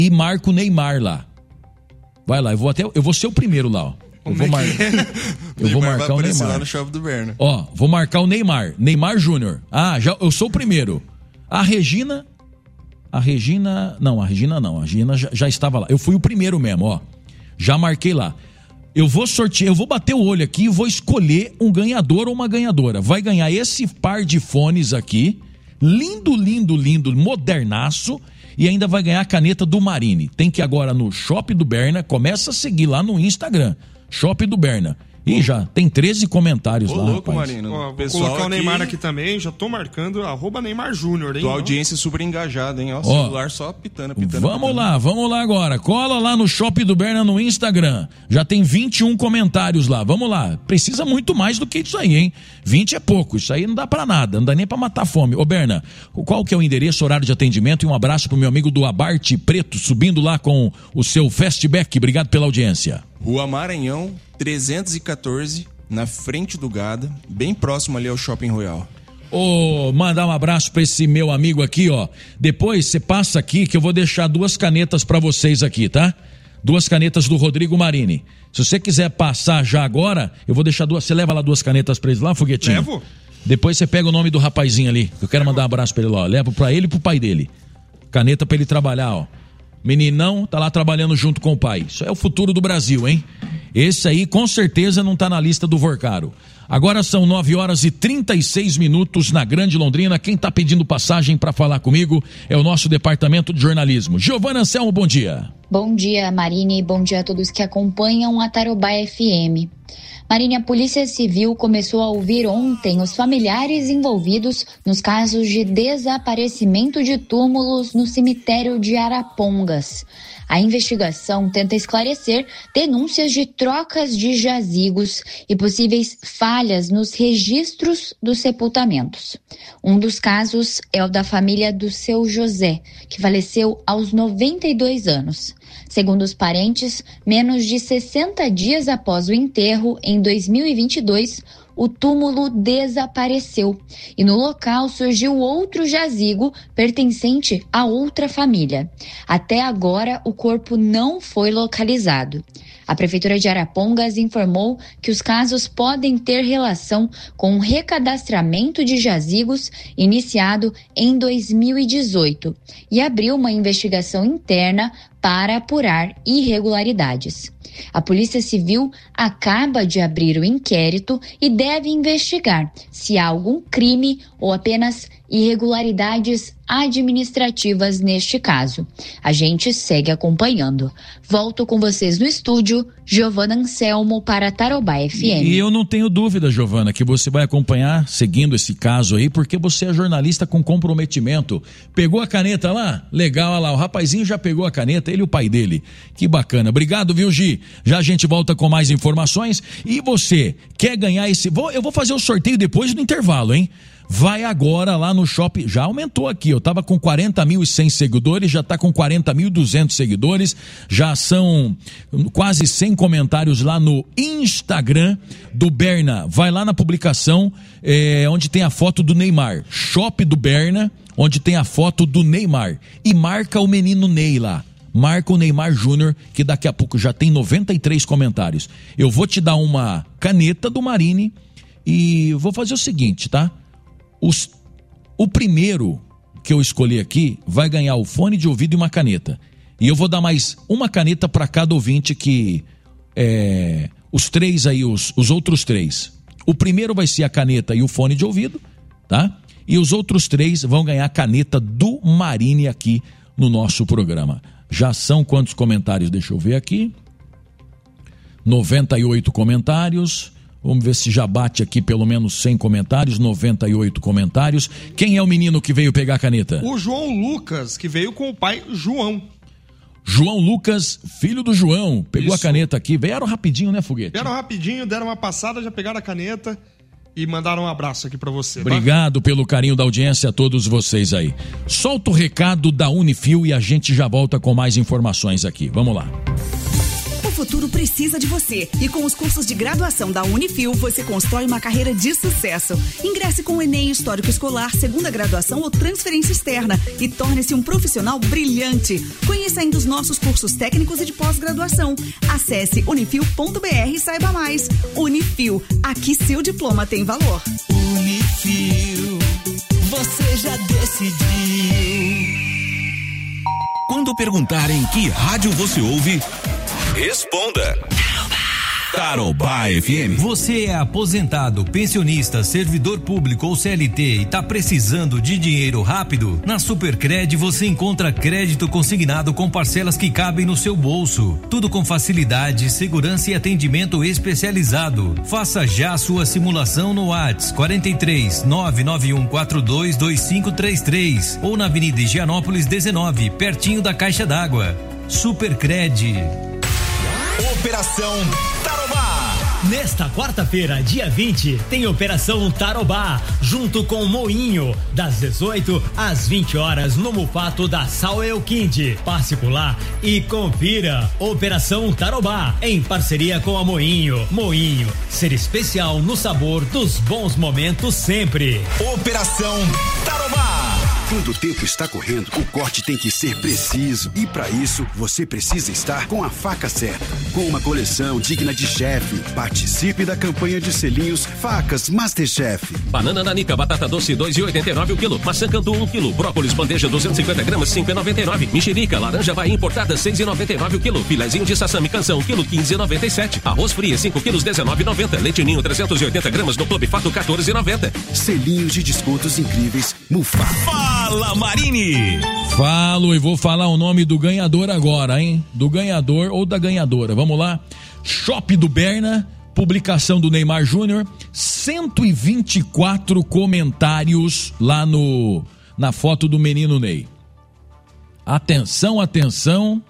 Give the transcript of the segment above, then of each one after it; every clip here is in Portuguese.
e marca o Neymar lá. Vai lá, eu vou ser o primeiro lá, ó. Eu vou marcar o Neymar. Lá no shopping do Berna. Ó, vou marcar o Neymar Júnior. Eu sou o primeiro. A Regina já estava lá. Eu fui o primeiro mesmo, ó. Já marquei lá. Eu vou sortear, eu vou bater o olho aqui e vou escolher um ganhador ou uma ganhadora. Vai ganhar esse par de fones aqui, lindo, modernaço, e ainda vai ganhar a caneta do Marini. Tem que ir agora no Shopping do Berna, começa a seguir lá no Instagram, Shopping do Berna. E já tem 13 comentários lá, louco, rapaz. Marino. Ó, vou colocar o Neymar aqui também, já tô marcando @Neymar Júnior, hein? Tua audiência super engajada, hein? Ó, celular só pitando. Vamos lá agora. Cola lá no Shopping do Berna no Instagram. Já tem 21 comentários lá. Vamos lá. Precisa muito mais do que isso aí, hein? 20 é pouco. Isso aí não dá pra nada. Não dá nem pra matar fome. Ô, Berna, qual que é o endereço, horário de atendimento? E um abraço pro meu amigo do Abarte Preto, subindo lá com o seu Fastback. Obrigado pela audiência. Rua Maranhão, 314, na frente do Gada, bem próximo ali ao Shopping Royal. Mandar um abraço pra esse meu amigo aqui, ó. Depois você passa aqui que eu vou deixar 2 canetas pra vocês aqui, tá? 2 canetas do Rodrigo Marini. Se você quiser passar já agora, eu vou deixar 2. Você leva lá 2 canetas pra eles lá, Foguetinho? Levo. Depois você pega o nome do rapazinho ali. Eu quero mandar um abraço pra ele lá, ó. Levo pra ele e pro pai dele. Caneta pra ele trabalhar, ó. Meninão tá lá trabalhando junto com o pai. Isso é o futuro do Brasil, hein? Esse aí com certeza não tá na lista do Vorcaro. Agora são 9h36 na Grande Londrina. Quem tá pedindo passagem para falar comigo é o nosso departamento de jornalismo. Giovana Anselmo, bom dia. Bom dia, Marine. Bom dia a todos que acompanham a Tarobá FM. Marine, a Polícia Civil começou a ouvir ontem os familiares envolvidos nos casos de desaparecimento de túmulos no cemitério de Arapongas. A investigação tenta esclarecer denúncias de trocas de jazigos e possíveis falhas nos registros dos sepultamentos. Um dos casos é o da família do seu José, que faleceu aos 92 anos. Segundo os parentes, menos de 60 dias após o enterro, em 2022, o túmulo desapareceu e no local surgiu outro jazigo pertencente a outra família. Até agora, o corpo não foi localizado. A Prefeitura de Arapongas informou que os casos podem ter relação com o recadastramento de jazigos iniciado em 2018 e abriu uma investigação interna para apurar irregularidades. A Polícia Civil acaba de abrir o inquérito e deve investigar se há algum crime ou apenas irregularidades administrativas neste caso. A gente segue acompanhando. Volto com vocês no estúdio, Giovana Anselmo para Tarobá FM. E eu não tenho dúvida, Giovana, que você vai acompanhar seguindo esse caso aí, porque você é jornalista com comprometimento. Pegou a caneta lá? Legal, olha lá, o rapazinho já pegou a caneta, ele e o pai dele. Que bacana. Obrigado, viu, Gi? Já a gente volta com mais informações. E você quer ganhar esse... Eu vou fazer o sorteio depois do intervalo, hein? Vai agora lá no shopping, já aumentou aqui, eu tava com 40.100 seguidores, já tá com 40.200 seguidores, já são quase 100 comentários lá no Instagram do Berna. Vai lá na publicação onde tem a foto do Neymar, Shopping do Berna, onde tem a foto do Neymar, e marca o menino Ney lá. Marca o Neymar Júnior, que daqui a pouco já tem 93 comentários. Eu vou te dar uma caneta do Marini e vou fazer o seguinte, tá? O primeiro que eu escolhi aqui vai ganhar o fone de ouvido e uma caneta. E eu vou dar mais uma caneta para cada ouvinte que... os três aí, os outros 3. O primeiro vai ser a caneta e o fone de ouvido, tá? E os outros 3 vão ganhar a caneta do Marini aqui no nosso programa. Já são quantos comentários? Deixa eu ver aqui. 98 comentários... Vamos ver se já bate aqui pelo menos 100 comentários, 98 comentários. Quem é o menino que veio pegar a caneta? O João Lucas, que veio com o pai João. João Lucas, filho do João, pegou Isso. A caneta aqui. Vieram rapidinho, né, Foguete? Vieram rapidinho, deram uma passada, já pegaram a caneta e mandaram um abraço aqui pra você. Obrigado pelo carinho da audiência a todos vocês aí. Solta o recado da Unifil e a gente já volta com mais informações aqui. Vamos lá. O futuro precisa de você. E com os cursos de graduação da Unifil, você constrói uma carreira de sucesso. Ingresse com o Enem Histórico Escolar, segunda graduação ou transferência externa e torne-se um profissional brilhante. Conheça ainda os nossos cursos técnicos e de pós-graduação. Acesse unifil.br e saiba mais. Unifil, aqui seu diploma tem valor. Unifil, você já decidiu. Quando perguntarem que rádio você ouve, responda. Tarobá FM. Você é aposentado, pensionista, servidor público ou CLT e está precisando de dinheiro rápido? Na Supercred você encontra crédito consignado com parcelas que cabem no seu bolso. Tudo com facilidade, segurança e atendimento especializado. Faça já a sua simulação no WhatsApp 43 991 42 2533 ou na Avenida Higienópolis 19, pertinho da Caixa d'Água. Supercred. Operação Tarobá. Nesta quarta-feira, dia 20, tem Operação Tarobá, junto com o Moinho, das 18 às 20 horas, no Mufato da Sauel Kind. Passe por lá e confira. Operação Tarobá, em parceria com a Moinho. Moinho, ser especial no sabor dos bons momentos sempre. Operação Tarobá. Quando o tempo está correndo, o corte tem que ser preciso. E para isso, você precisa estar com a faca certa. Com uma coleção digna de chefe. Participe da campanha de selinhos Facas Masterchef. Banana nanica, batata doce, 2,89 o quilo. Maçã Cantu, 1 quilo. Brócolis bandeja, 250 gramas, 5,99. Mexerica, laranja Bahia importada, 6,99 o quilo. Filezinho de sassami canção, quilo, 15,97. Arroz fria, 5 quilos, 19,90. Leite Ninho, 380 gramas, no Clube Fato, 14,90. Selinhos de descontos incríveis, Mufato. Fala, Marini! Falo e vou falar o nome do ganhador agora, hein? Do ganhador ou da ganhadora. Vamos lá. Shop do Berna, publicação do Neymar Júnior, 124 comentários lá na foto do menino Ney. Atenção, atenção.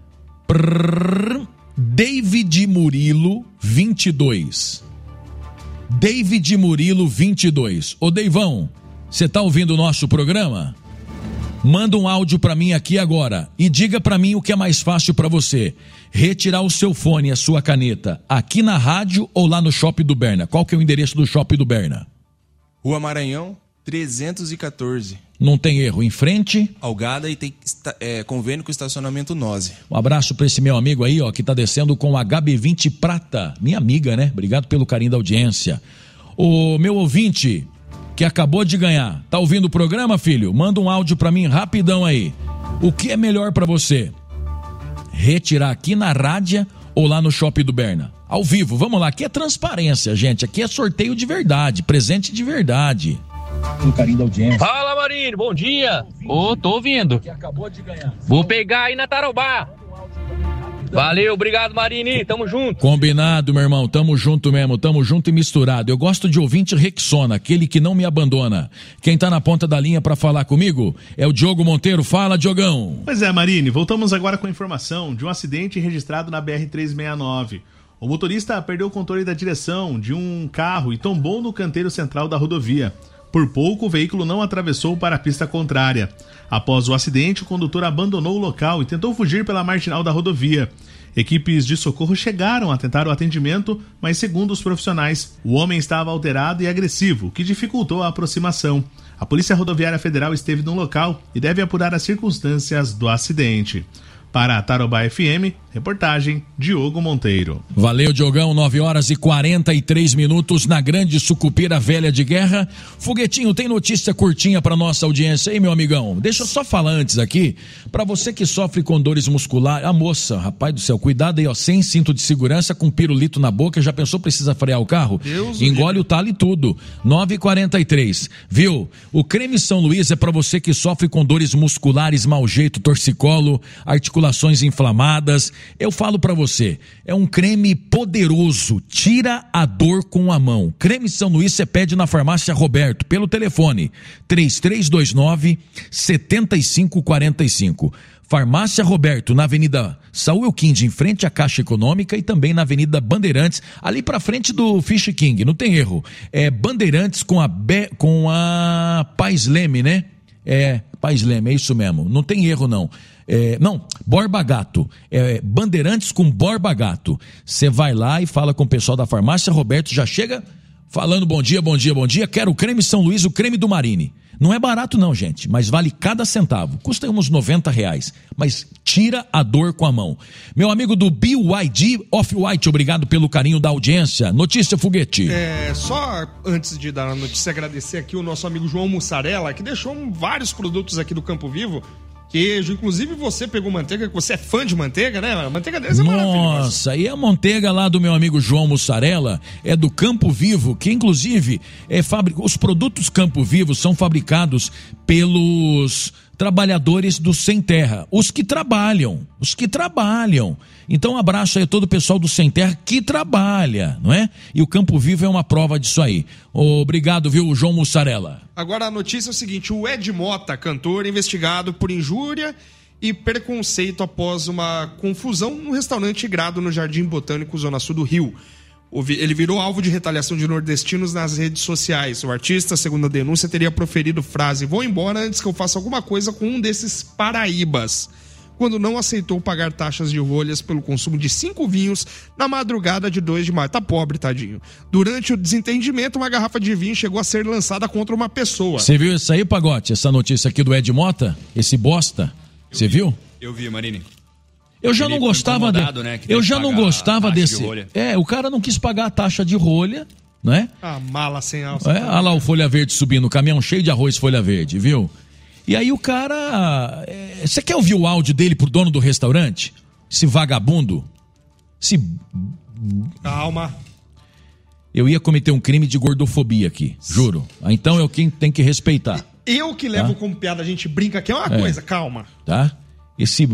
David Murilo, 22. David Murilo, 22. Ô, Deivão, você tá ouvindo o nosso programa? Manda um áudio pra mim aqui agora e diga pra mim o que é mais fácil pra você. Retirar o seu fone e a sua caneta aqui na rádio ou lá no Shopping do Berna? Qual que é o endereço do Shopping do Berna? Rua Maranhão, 314. Não tem erro. Em frente? Algada e tem convênio com o estacionamento Nose. Um abraço pra esse meu amigo aí, ó, que tá descendo com HB20 Prata. Minha amiga, né? Obrigado pelo carinho da audiência. O meu ouvinte que acabou de ganhar, tá ouvindo o programa, filho? Manda um áudio pra mim rapidão aí. O que é melhor pra você? Retirar aqui na rádio ou lá no Shopping do Berna? Ao vivo, vamos lá. Aqui é transparência, gente. Aqui é sorteio de verdade, presente de verdade. Com carinho da audiência. Fala, Marinho, bom dia. Tô ouvindo. Que acabou de ganhar. Vou pegar aí na Tarobá. Valeu, obrigado, Marini, tamo junto. Combinado, meu irmão, tamo junto mesmo, tamo junto e misturado. Eu gosto de ouvinte Rexona, aquele que não me abandona. Quem tá na ponta da linha pra falar comigo é o Diogo Monteiro. Fala, Diogão. Pois é, Marini, voltamos agora com a informação de um acidente registrado na BR-369. O motorista perdeu o controle da direção de um carro e tombou no canteiro central da rodovia. Por pouco, o veículo não atravessou para a pista contrária. Após o acidente, o condutor abandonou o local e tentou fugir pela marginal da rodovia. Equipes de socorro chegaram a tentar o atendimento, mas segundo os profissionais, o homem estava alterado e agressivo, o que dificultou a aproximação. A Polícia Rodoviária Federal esteve no local e deve apurar as circunstâncias do acidente. Para a Tarobá FM, reportagem Diogo Monteiro. Valeu, Diogão, 9h43 na Grande Sucupira Velha de Guerra. Foguetinho, tem notícia curtinha para nossa audiência aí, meu amigão? Deixa eu só falar antes aqui, para você que sofre com dores musculares, a moça, rapaz do céu, cuidado aí, ó, sem cinto de segurança, com pirulito na boca, já pensou, precisa frear o carro? Deus engole Deus. O talo e tudo. 9h43, viu? O creme São Luís é para você que sofre com dores musculares, mau jeito, torcicolo, articulações inflamadas. Eu falo pra você, é um creme poderoso, tira a dor com a mão. Creme São Luís você pede na farmácia Roberto, pelo telefone 3329-7545. Farmácia Roberto, na Avenida Sauel Kind, em frente à Caixa Econômica, e também na Avenida Bandeirantes, ali pra frente do Fish King, não tem erro. É Bandeirantes com a Paz Leme, né? É, Paz Leme, é isso mesmo, não tem erro não. Borba Gato. Bandeirantes com Borba Gato. Você vai lá e fala com o pessoal da farmácia, Roberto já chega falando bom dia, quero o creme São Luís, o creme do Marini. Não é barato não, gente, mas vale cada centavo. Custa uns R$90, mas tira a dor com a mão. Meu amigo do BYD Off-White, obrigado pelo carinho da audiência. Notícia, Foguete. Só antes de dar a notícia, agradecer aqui o nosso amigo João Mussarela, que deixou vários produtos aqui do Campo Vivo. Queijo, inclusive você pegou manteiga, que você é fã de manteiga, né? A manteiga deles é maravilhosa. Nossa, e a manteiga lá do meu amigo João Mussarela é do Campo Vivo, que inclusive os produtos Campo Vivo são fabricados pelos trabalhadores do Sem Terra, os que trabalham. Então um abraço aí a todo o pessoal do Sem Terra que trabalha, não é? E o Campo Vivo é uma prova disso aí. Obrigado, viu, João Mussarela. Agora a notícia é o seguinte, o Ed Mota, cantor, investigado por injúria e preconceito após uma confusão no restaurante Grado no Jardim Botânico, Zona Sul do Rio. Ele virou alvo de retaliação de nordestinos nas redes sociais. O artista, segundo a denúncia, teria proferido frase: "Vou embora antes que eu faça alguma coisa com um desses paraíbas", quando não aceitou pagar taxas de rolhas pelo consumo de 5 vinhos na madrugada de 2 de maio. Tá pobre, tadinho. Durante o desentendimento, uma garrafa de vinho chegou a ser lançada contra uma pessoa. Você viu isso aí, Pagote? Essa notícia aqui do Ed Mota? Esse bosta? Você viu? Eu vi, Marini. Eu já não gostava dele. Né, eu já não gostava desse. O cara não quis pagar a taxa de rolha, não é? A mala sem alça. Olha lá o Folha Verde subindo, o caminhão cheio de arroz Folha Verde, viu? E aí o cara... Você quer ouvir o áudio dele pro dono do restaurante? Esse vagabundo? Calma. Eu ia cometer um crime de gordofobia aqui, juro. Então eu quem tem que respeitar. Eu que levo como piada, a gente brinca aqui, é uma coisa, calma. Tá? Esse...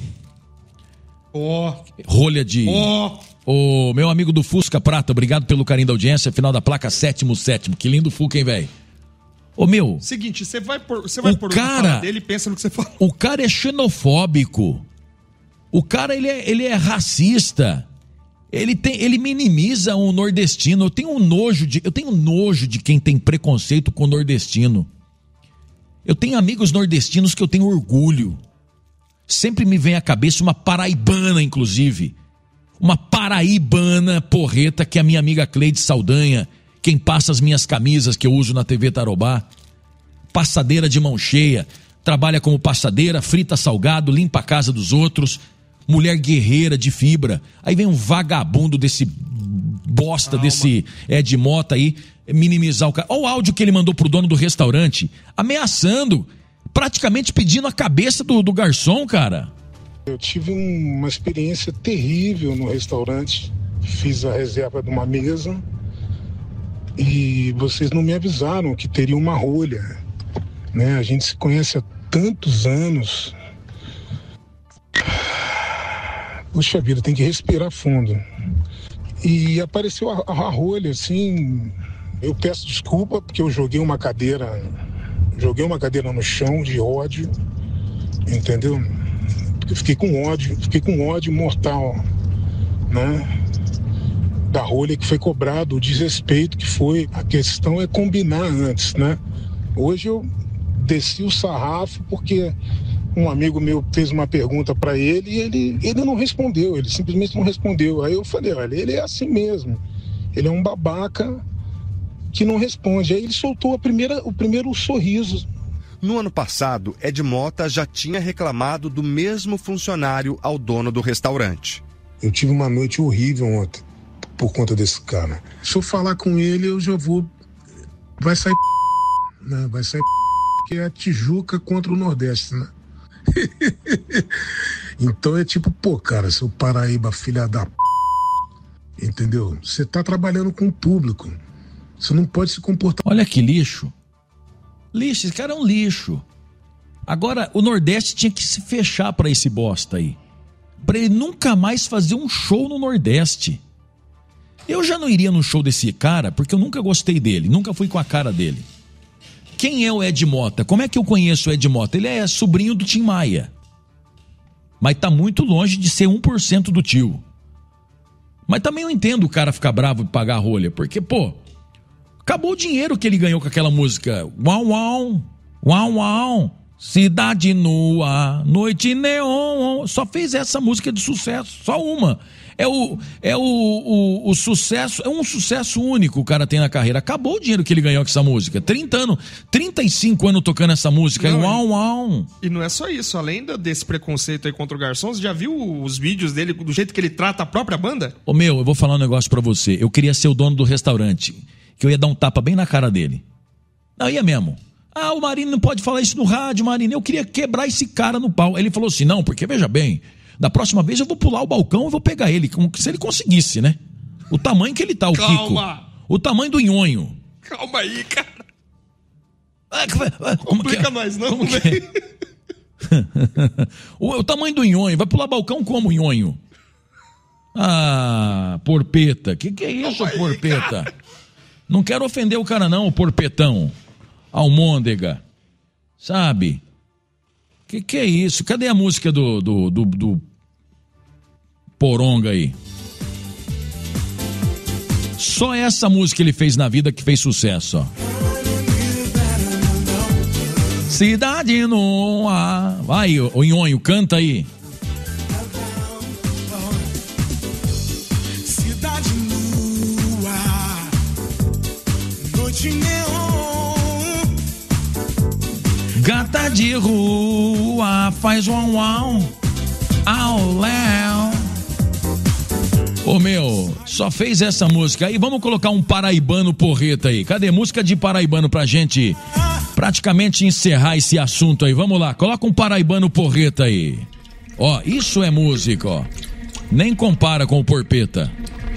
rolha de... O meu amigo do Fusca Prata, obrigado pelo carinho da audiência, final da placa 7º. Que lindo Fusca, hein, velho? Ô, meu... Seguinte, você vai pôr o cara dele e pensa no que você fala. O cara é xenofóbico. O cara, ele é racista. Ele minimiza o nordestino. Eu tenho nojo de quem tem preconceito com o nordestino. Eu tenho amigos nordestinos que eu tenho orgulho. Sempre me vem à cabeça uma paraibana, inclusive. Uma paraibana porreta, que é a minha amiga Cleide Saldanha, quem passa as minhas camisas que eu uso na TV Tarobá. Passadeira de mão cheia, trabalha como passadeira, frita salgado, limpa a casa dos outros, mulher guerreira de fibra. Aí vem um vagabundo desse bosta, desse Ed Mota aí, minimizar o cara. Olha o áudio que ele mandou pro dono do restaurante, ameaçando, praticamente pedindo a cabeça do garçom, cara. Eu tive uma experiência terrível no restaurante, fiz a reserva de uma mesa e vocês não me avisaram que teria uma rolha, né? A gente se conhece há tantos anos. Puxa vida, tem que respirar fundo. E apareceu a rolha, assim, eu peço desculpa porque eu joguei uma cadeira no chão de ódio, entendeu? Eu fiquei com ódio mortal, né? Da rolha que foi cobrado, o desrespeito que foi. A questão é combinar antes, né? Hoje eu desci o sarrafo porque um amigo meu fez uma pergunta para ele e ele não respondeu, ele simplesmente não respondeu. Aí eu falei, olha, ele é assim mesmo, ele é um babaca que não responde. Aí ele soltou o primeiro sorriso. No ano passado, Ed Mota já tinha reclamado do mesmo funcionário ao dono do restaurante. Eu tive uma noite horrível ontem por conta desse cara. Se eu falar com ele, eu já vou... Vai sair né? Vai sair porque é a Tijuca contra o Nordeste, né? Então é tipo, pô, cara, seu Paraíba, filha da entendeu? Você tá trabalhando com o público. Você não pode se comportar... Olha que lixo. Lixo, esse cara é um lixo. Agora, o Nordeste tinha que se fechar pra esse bosta aí. Pra ele nunca mais fazer um show no Nordeste. Eu já não iria no show desse cara, porque eu nunca gostei dele, nunca fui com a cara dele. Quem é o Ed Mota? Como é que eu conheço o Ed Mota? Ele é sobrinho do Tim Maia. Mas tá muito longe de ser 1% do tio. Mas também eu entendo o cara ficar bravo e pagar a rolha, porque, pô, acabou o dinheiro que ele ganhou com aquela música. Uau, uau, uau, uau. Cidade nua, noite neon. Só fez essa música de sucesso, só uma. O sucesso, é um sucesso único o cara tem na carreira. Acabou o dinheiro que ele ganhou com essa música. 30 anos, 35 anos tocando essa música. Não, uau, uau. E não é só isso, além desse preconceito aí contra o garçom, você já viu os vídeos dele, do jeito que ele trata a própria banda? Ô meu, eu vou falar um negócio pra você. Eu queria ser o dono do restaurante, que eu ia dar um tapa bem na cara dele. Não, ia mesmo. Ah, o Marinho não pode falar isso no rádio, Marinho. Eu queria quebrar esse cara no pau. Ele falou assim, não, porque veja bem, da próxima vez eu vou pular o balcão e vou pegar ele, como se ele conseguisse, né? O tamanho que ele tá, o Calma. Kiko. O tamanho do nhonho. Calma aí, cara. Como complica que é? nós, não, como que é? O tamanho do nhonho. Vai pular balcão como nhonho? Ah, porpeta. Que é isso, calma porpeta? Aí, não quero ofender o cara não, o porpetão. Almôndega. Sabe? Que é isso? Cadê a música do Poronga aí? Só essa música ele fez na vida que fez sucesso, ó. Cidade nua. Vai, o nhonho, canta aí. Cidade nua, noite neon. Gata de rua, faz uau uau, au léu. Ô meu, só fez essa música aí, vamos colocar um paraibano porreta aí. Cadê música de paraibano pra gente praticamente encerrar esse assunto aí? Vamos lá, coloca um paraibano porreta aí. Ó, isso é música, ó. Nem compara com o porpeta.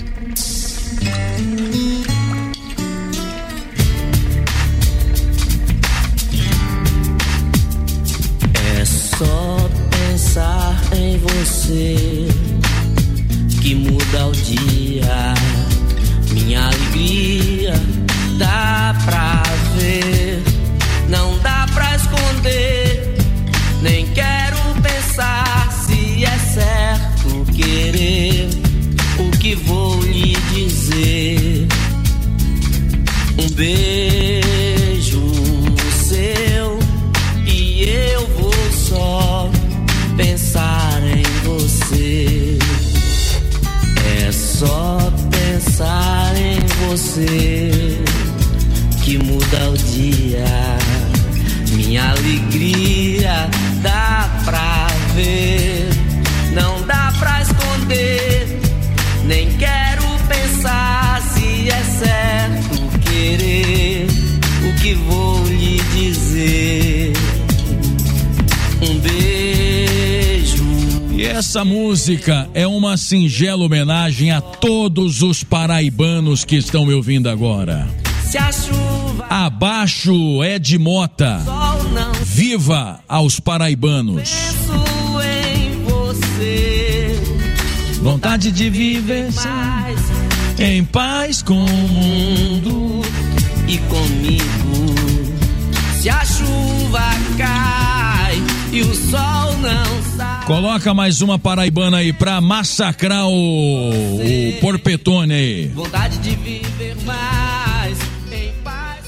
Só pensar em você que muda o dia. Minha alegria dá pra ver, não dá pra esconder. Nem quero pensar se é certo querer o que vou lhe dizer. Um beijo seu e eu vou só pensar em você. É só pensar em você que muda o dia. Minha alegria dá pra ver, não dá pra esconder. Nem quero pensar se é certo querer o que vou lhe dizer. Um beijo. E essa música é uma singela homenagem a todos os paraibanos que estão me ouvindo agora. Se a chuva abaixo Ed Mota, viva aos paraibanos. Penso em você, vontade de viver mais em paz com o mundo e comigo. Se a chuva cai e o sol não sai. Coloca mais uma paraibana aí pra massacrar o porpetone aí. Vontade de viver mais em paz.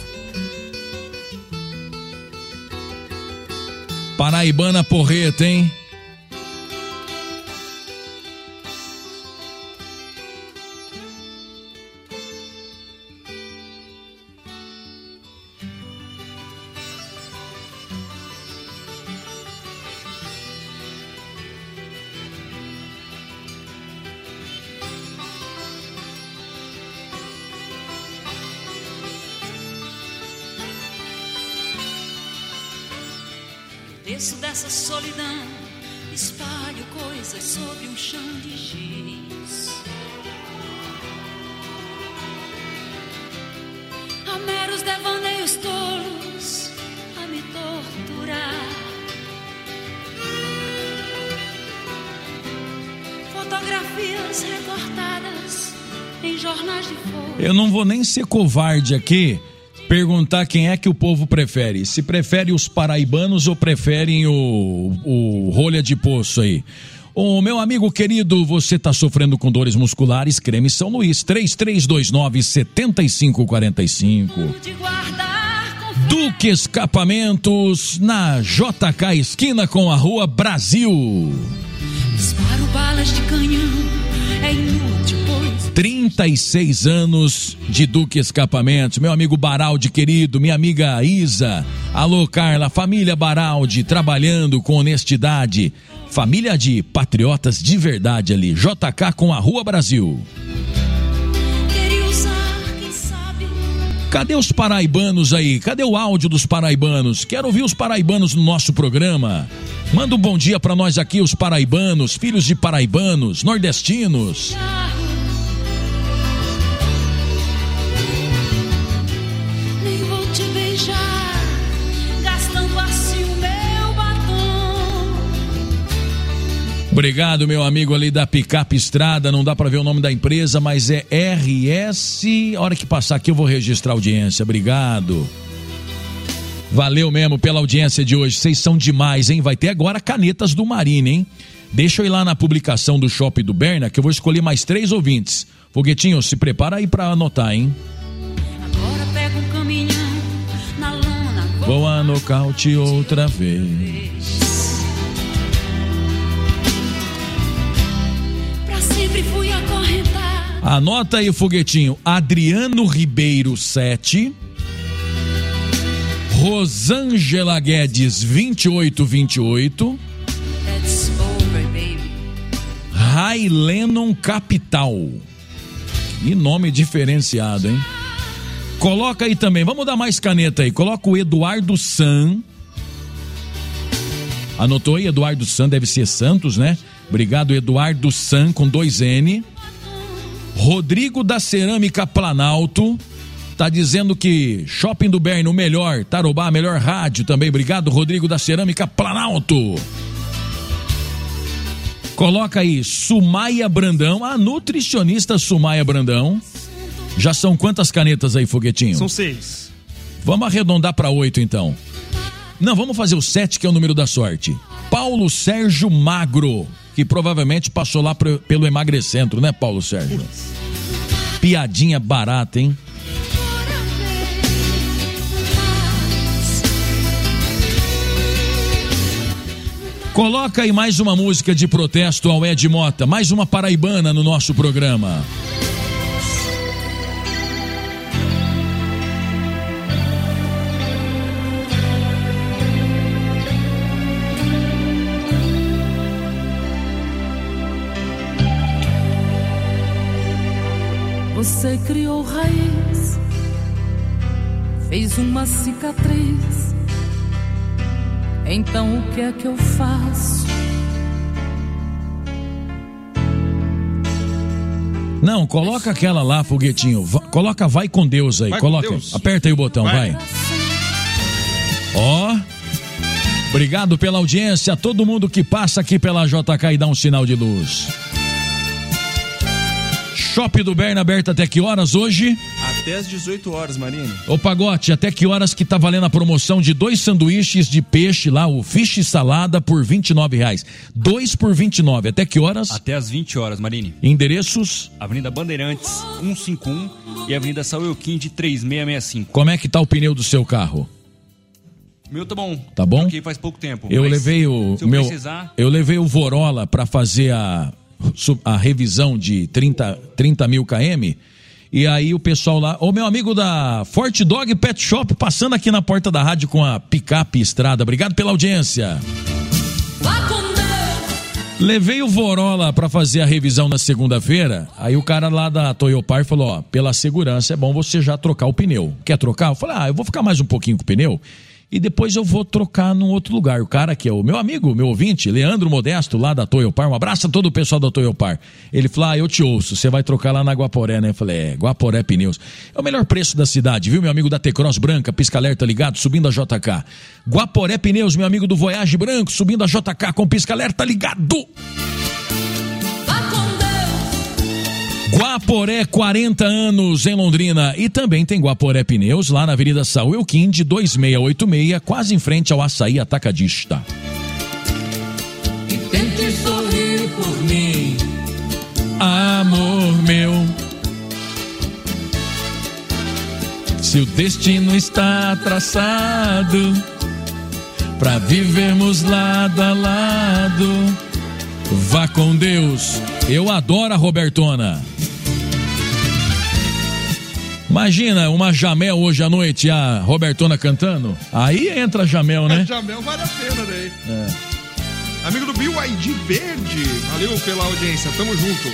Paraibana porreta, hein? Desço dessa solidão, espalho coisas sobre um chão de giz. Há meros devaneios tolos a me torturar. Fotografias recortadas em jornais de folha. Eu não vou nem ser covarde aqui, perguntar quem é que o povo prefere. Se prefere os paraibanos ou preferem o rolha de poço aí. Ô, meu amigo querido, você está sofrendo com dores musculares? Creme São Luís, 3329-7545. De guardar com Duque Escapamentos, na JK, esquina com a Rua Brasil. Disparo balas de canhão, é inútil, pois 36 anos de Duque Escapamentos. Meu amigo Baraldi querido, minha amiga Isa. Alô, Carla, família Baraldi, trabalhando com honestidade. Família de patriotas de verdade ali. JK com a Rua Brasil. Cadê os paraibanos aí? Cadê o áudio dos paraibanos? Quero ouvir os paraibanos no nosso programa. Manda um bom dia pra nós aqui, os paraibanos, filhos de paraibanos, nordestinos. nem vou te beijar, gastando assim o meu batom. Obrigado, meu amigo ali da Picape Estrada. Não dá pra ver o nome da empresa, mas é RS. A hora que passar aqui eu vou registrar a audiência. Obrigado. Valeu mesmo pela audiência de hoje. Vocês são demais, hein? Vai ter agora canetas do Marine, hein? Deixa eu ir lá na publicação do Shopping do Berna, que eu vou escolher mais 3 ouvintes. Foguetinho, se prepara aí pra anotar, hein? Agora pego um caminhão na lona. Vou a nocaute outra vez. Pra sempre fui acorrentar. Anota aí, Foguetinho. Adriano Ribeiro, 7. Rosângela Guedes, 2828. That's over, baby. Ray Lennon Capital. Que nome diferenciado, hein? Coloca aí também, vamos dar mais caneta aí. Coloca o Eduardo San. Anotou aí, Eduardo San, deve ser Santos, né? Obrigado, Eduardo San, com 2N. Rodrigo da Cerâmica Planalto. Tá dizendo que Shopping do Berna, o melhor, Tarobá, a melhor rádio também. Obrigado, Rodrigo da Cerâmica Planalto. Coloca aí, Sumaia Brandão, a nutricionista Sumaia Brandão. Já são quantas canetas aí, Foguetinho? São 6. Vamos arredondar para 8, então. Não, vamos fazer o 7, que é o número da sorte. Paulo Sérgio Magro, que provavelmente passou lá pelo Emagrecentro, né, Paulo Sérgio? Piadinha barata, hein? Coloca aí mais uma música de protesto ao Ed Mota, mais uma paraibana no nosso programa. Você criou raiz, fez uma cicatriz. Então o que é que eu faço? Não, coloca aquela lá, Foguetinho. Coloca Vai com Deus aí. Coloca. Aperta aí o botão, vai. Ó. Obrigado pela audiência. Todo mundo que passa aqui pela JK e dá um sinal de luz. Shopping do Berna aberto até que horas hoje? Até às 18 horas, Marine. Ô Pagote, até que horas que tá valendo a promoção de 2 sanduíches de peixe lá, o fish salada por R$29. 2 por R$29. Até que horas? Até às 20 horas, Marine. Endereços? Avenida Bandeirantes, 151 e Avenida Saueuquim de 3665. Como é que tá o pneu do seu carro? O meu tá bom. Tá bom? Porque faz pouco tempo. Eu levei o meu, precisar... eu levei o Vorola para fazer a revisão de 30 mil km. E aí o pessoal lá, o meu amigo da Forte Dog Pet Shop passando aqui na porta da rádio com a Picape Estrada. Obrigado pela audiência. Levei o Vorola para fazer a revisão na segunda-feira. Aí o cara lá da Toyopar falou, ó, pela segurança é bom você já trocar o pneu. Quer trocar? Eu falei, eu vou ficar mais um pouquinho com o pneu e depois eu vou trocar num outro lugar. O cara que é o meu amigo, meu ouvinte, Leandro Modesto, lá da Toyopar, um abraço a todo o pessoal da Toyopar. Ele falou, eu te ouço, você vai trocar lá na Guaporé, né? Eu falei, Guaporé Pneus. É o melhor preço da cidade, viu, meu amigo da T-Cross Branca, pisca-alerta ligado, subindo a JK. Guaporé Pneus, meu amigo do Voyage Branco, subindo a JK com pisca-alerta ligado. Guaporé, 40 anos em Londrina. E também tem Guaporé Pneus lá na Avenida Saueuquim de 2686, quase em frente ao Açaí Atacadista. E tente sorrir por mim, amor meu. Se o destino está traçado pra vivermos lado a lado, vá com Deus. Eu adoro a Robertona. Imagina uma Jamel hoje à noite, a Robertona cantando. Aí entra a Jamel, né? Jamel vale a pena daí. Amigo do BYD Verde, valeu pela audiência, tamo junto.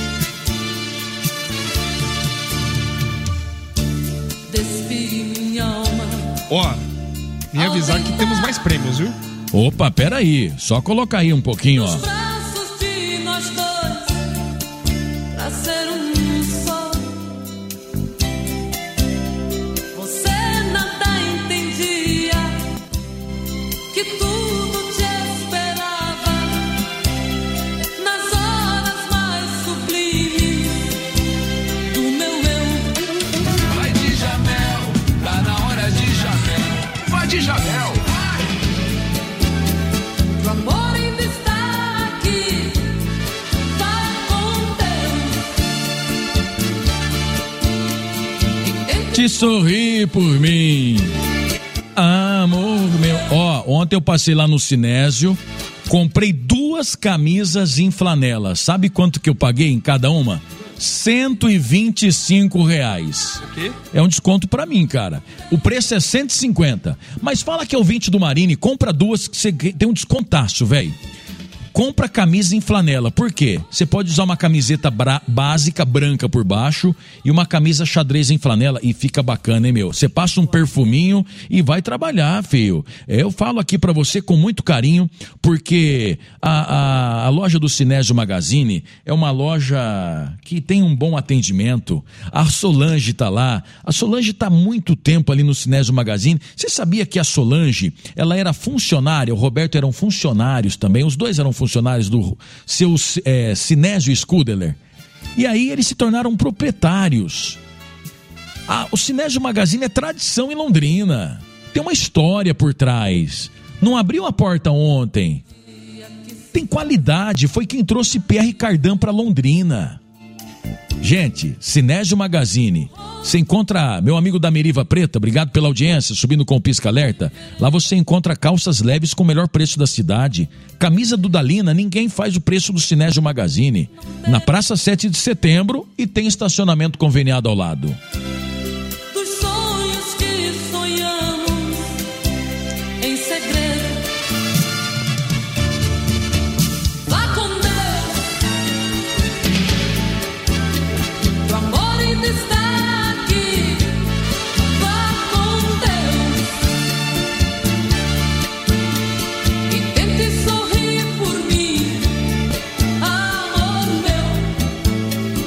Despi minha alma. Ó, me avisar que temos mais prêmios, viu? Opa, peraí, só colocar aí um pouquinho, ó. Braços de nós dois, pra ser um só. Você nada entendia, que tudo te esperava nas horas mais sublimes do meu eu. Vai de Jamel, tá na hora de Jamel. Vai de Jamel. O amor ainda está aqui, vai com Deus. Te sorri por mim, amor meu. Ó, ontem eu passei lá no Sinésio, comprei 2 camisas em flanela. Sabe quanto que eu paguei em cada uma? R$125. O quê? É um desconto pra mim, cara. O preço é 150. Mas fala que é ouvinte do Marine, compra 2 que você tem um descontaço, velho. Compra camisa em flanela. Por quê? Você pode usar uma camiseta básica, branca por baixo, e uma camisa xadrez em flanela, e fica bacana, hein, meu? Você passa um perfuminho e vai trabalhar, filho. Eu falo aqui pra você com muito carinho, porque a loja do Sinésio Magazine é uma loja que tem um bom atendimento. A Solange tá lá. A Solange tá há muito tempo ali no Sinésio Magazine. Você sabia que a Solange, ela era funcionária, o Roberto eram funcionários também, os dois eram funcionários do seu Sinésio Scudeler. E aí eles se tornaram proprietários. O Sinésio Magazine é tradição em Londrina. Tem uma história por trás. Não abriu a porta ontem. Tem qualidade. Foi quem trouxe PR Cardan para Londrina. Gente, Sinésio Magazine. Você encontra meu amigo da Meriva Preta, obrigado pela audiência, subindo com o Pisca Alerta. Lá você encontra calças leves com o melhor preço da cidade. Camisa do Dalina, ninguém faz o preço do Sinésio Magazine. Na Praça 7 de Setembro, e tem estacionamento conveniado ao lado. Dos sonhos que sonhamos em segredo. Vá com Deus. O amor ainda está aqui. Vá com Deus. E tente sorrir por mim, amor meu.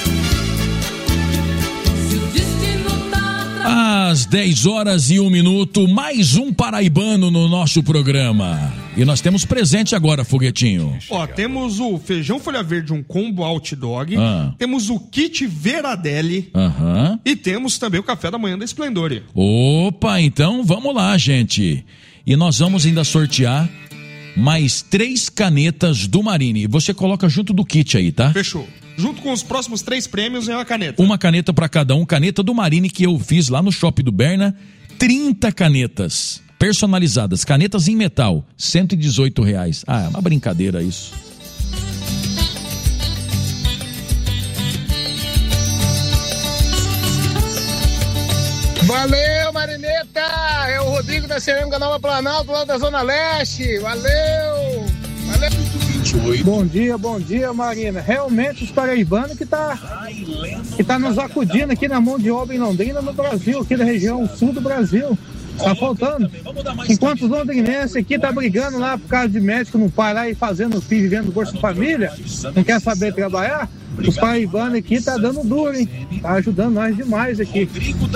Se o destino tá Às 10h01, mais um paraibano no nosso programa. E nós temos presente agora, Foguetinho. Ó, temos o feijão folha verde, um combo hot dog. Temos o kit Veradelli. E temos também o café da manhã da Splendore. Opa, então vamos lá, gente. E nós vamos ainda sortear mais 3 canetas do Marine. Você coloca junto do kit aí, tá? Fechou. Junto com os próximos 3 prêmios é uma caneta. Uma caneta pra cada um, caneta do Marine que eu fiz lá no Shopping do Berna. 30 canetas personalizadas, canetas em metal, R$118. Ah, é uma brincadeira isso. Valeu, Marineta! É o Rodrigo da Cerâmica Nova Planalto, lá da Zona Leste. Valeu! Valeu! Bom dia, Marina. Realmente os paraibanos que tá nos acudindo aqui na mão de obra em Londrina, no Brasil, aqui da região sul do Brasil. Tá faltando. Enquanto os londrinenses aqui tá brigando lá por causa de médico não parar e fazendo filho, vivendo Bolsa Família, não quer saber trabalhar, os paraibanos aqui tá dando duro, hein? Tá ajudando nós demais aqui.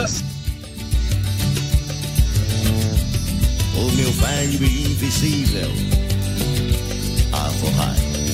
O meu velho invisível, a forrar.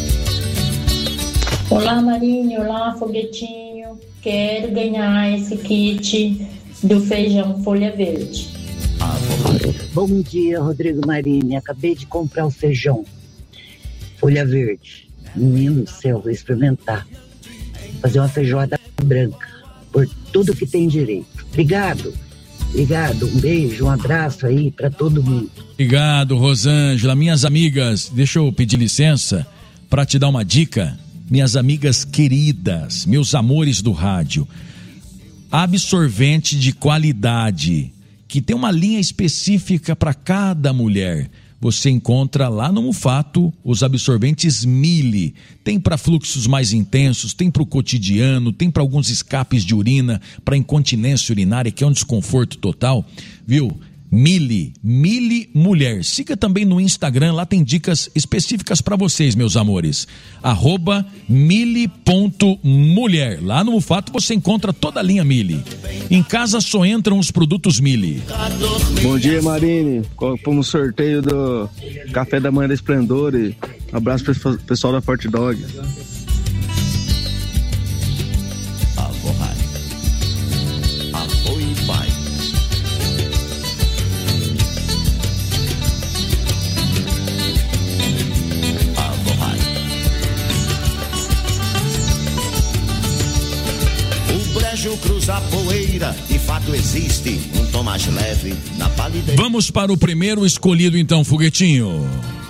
Olá, Marinho, olá, Foguetinho. Quero ganhar esse kit do feijão folha verde. Bom dia, Rodrigo Marini. Acabei de comprar o feijão folha verde. Menino do céu, vou experimentar. Fazer uma feijoada branca. por tudo que tem direito. Obrigado, um beijo, um abraço aí para todo mundo. Obrigado, Rosângela. Minhas amigas, deixa eu pedir licença para te dar uma dica. Minhas amigas queridas, meus amores do rádio, absorvente de qualidade, que tem uma linha específica para cada mulher. Você encontra lá no Mufato os absorventes Mili. Tem para fluxos mais intensos, tem para o cotidiano, tem para alguns escapes de urina, para incontinência urinária, que é um desconforto total, viu? Mili Mulher. Siga também no Instagram, lá tem dicas específicas para vocês, meus amores. @mili.mulher. Lá no Mufato você encontra toda a linha Mili. Em casa só entram os produtos Mili. Bom dia, Marine. Fomos sorteio do Café da Manhã da Esplendor. E abraço pro pessoal da Forte Dog. Cruza a poeira, de fato existe um tom mais leve na palidez. Vamos para o primeiro escolhido então, Foguetinho.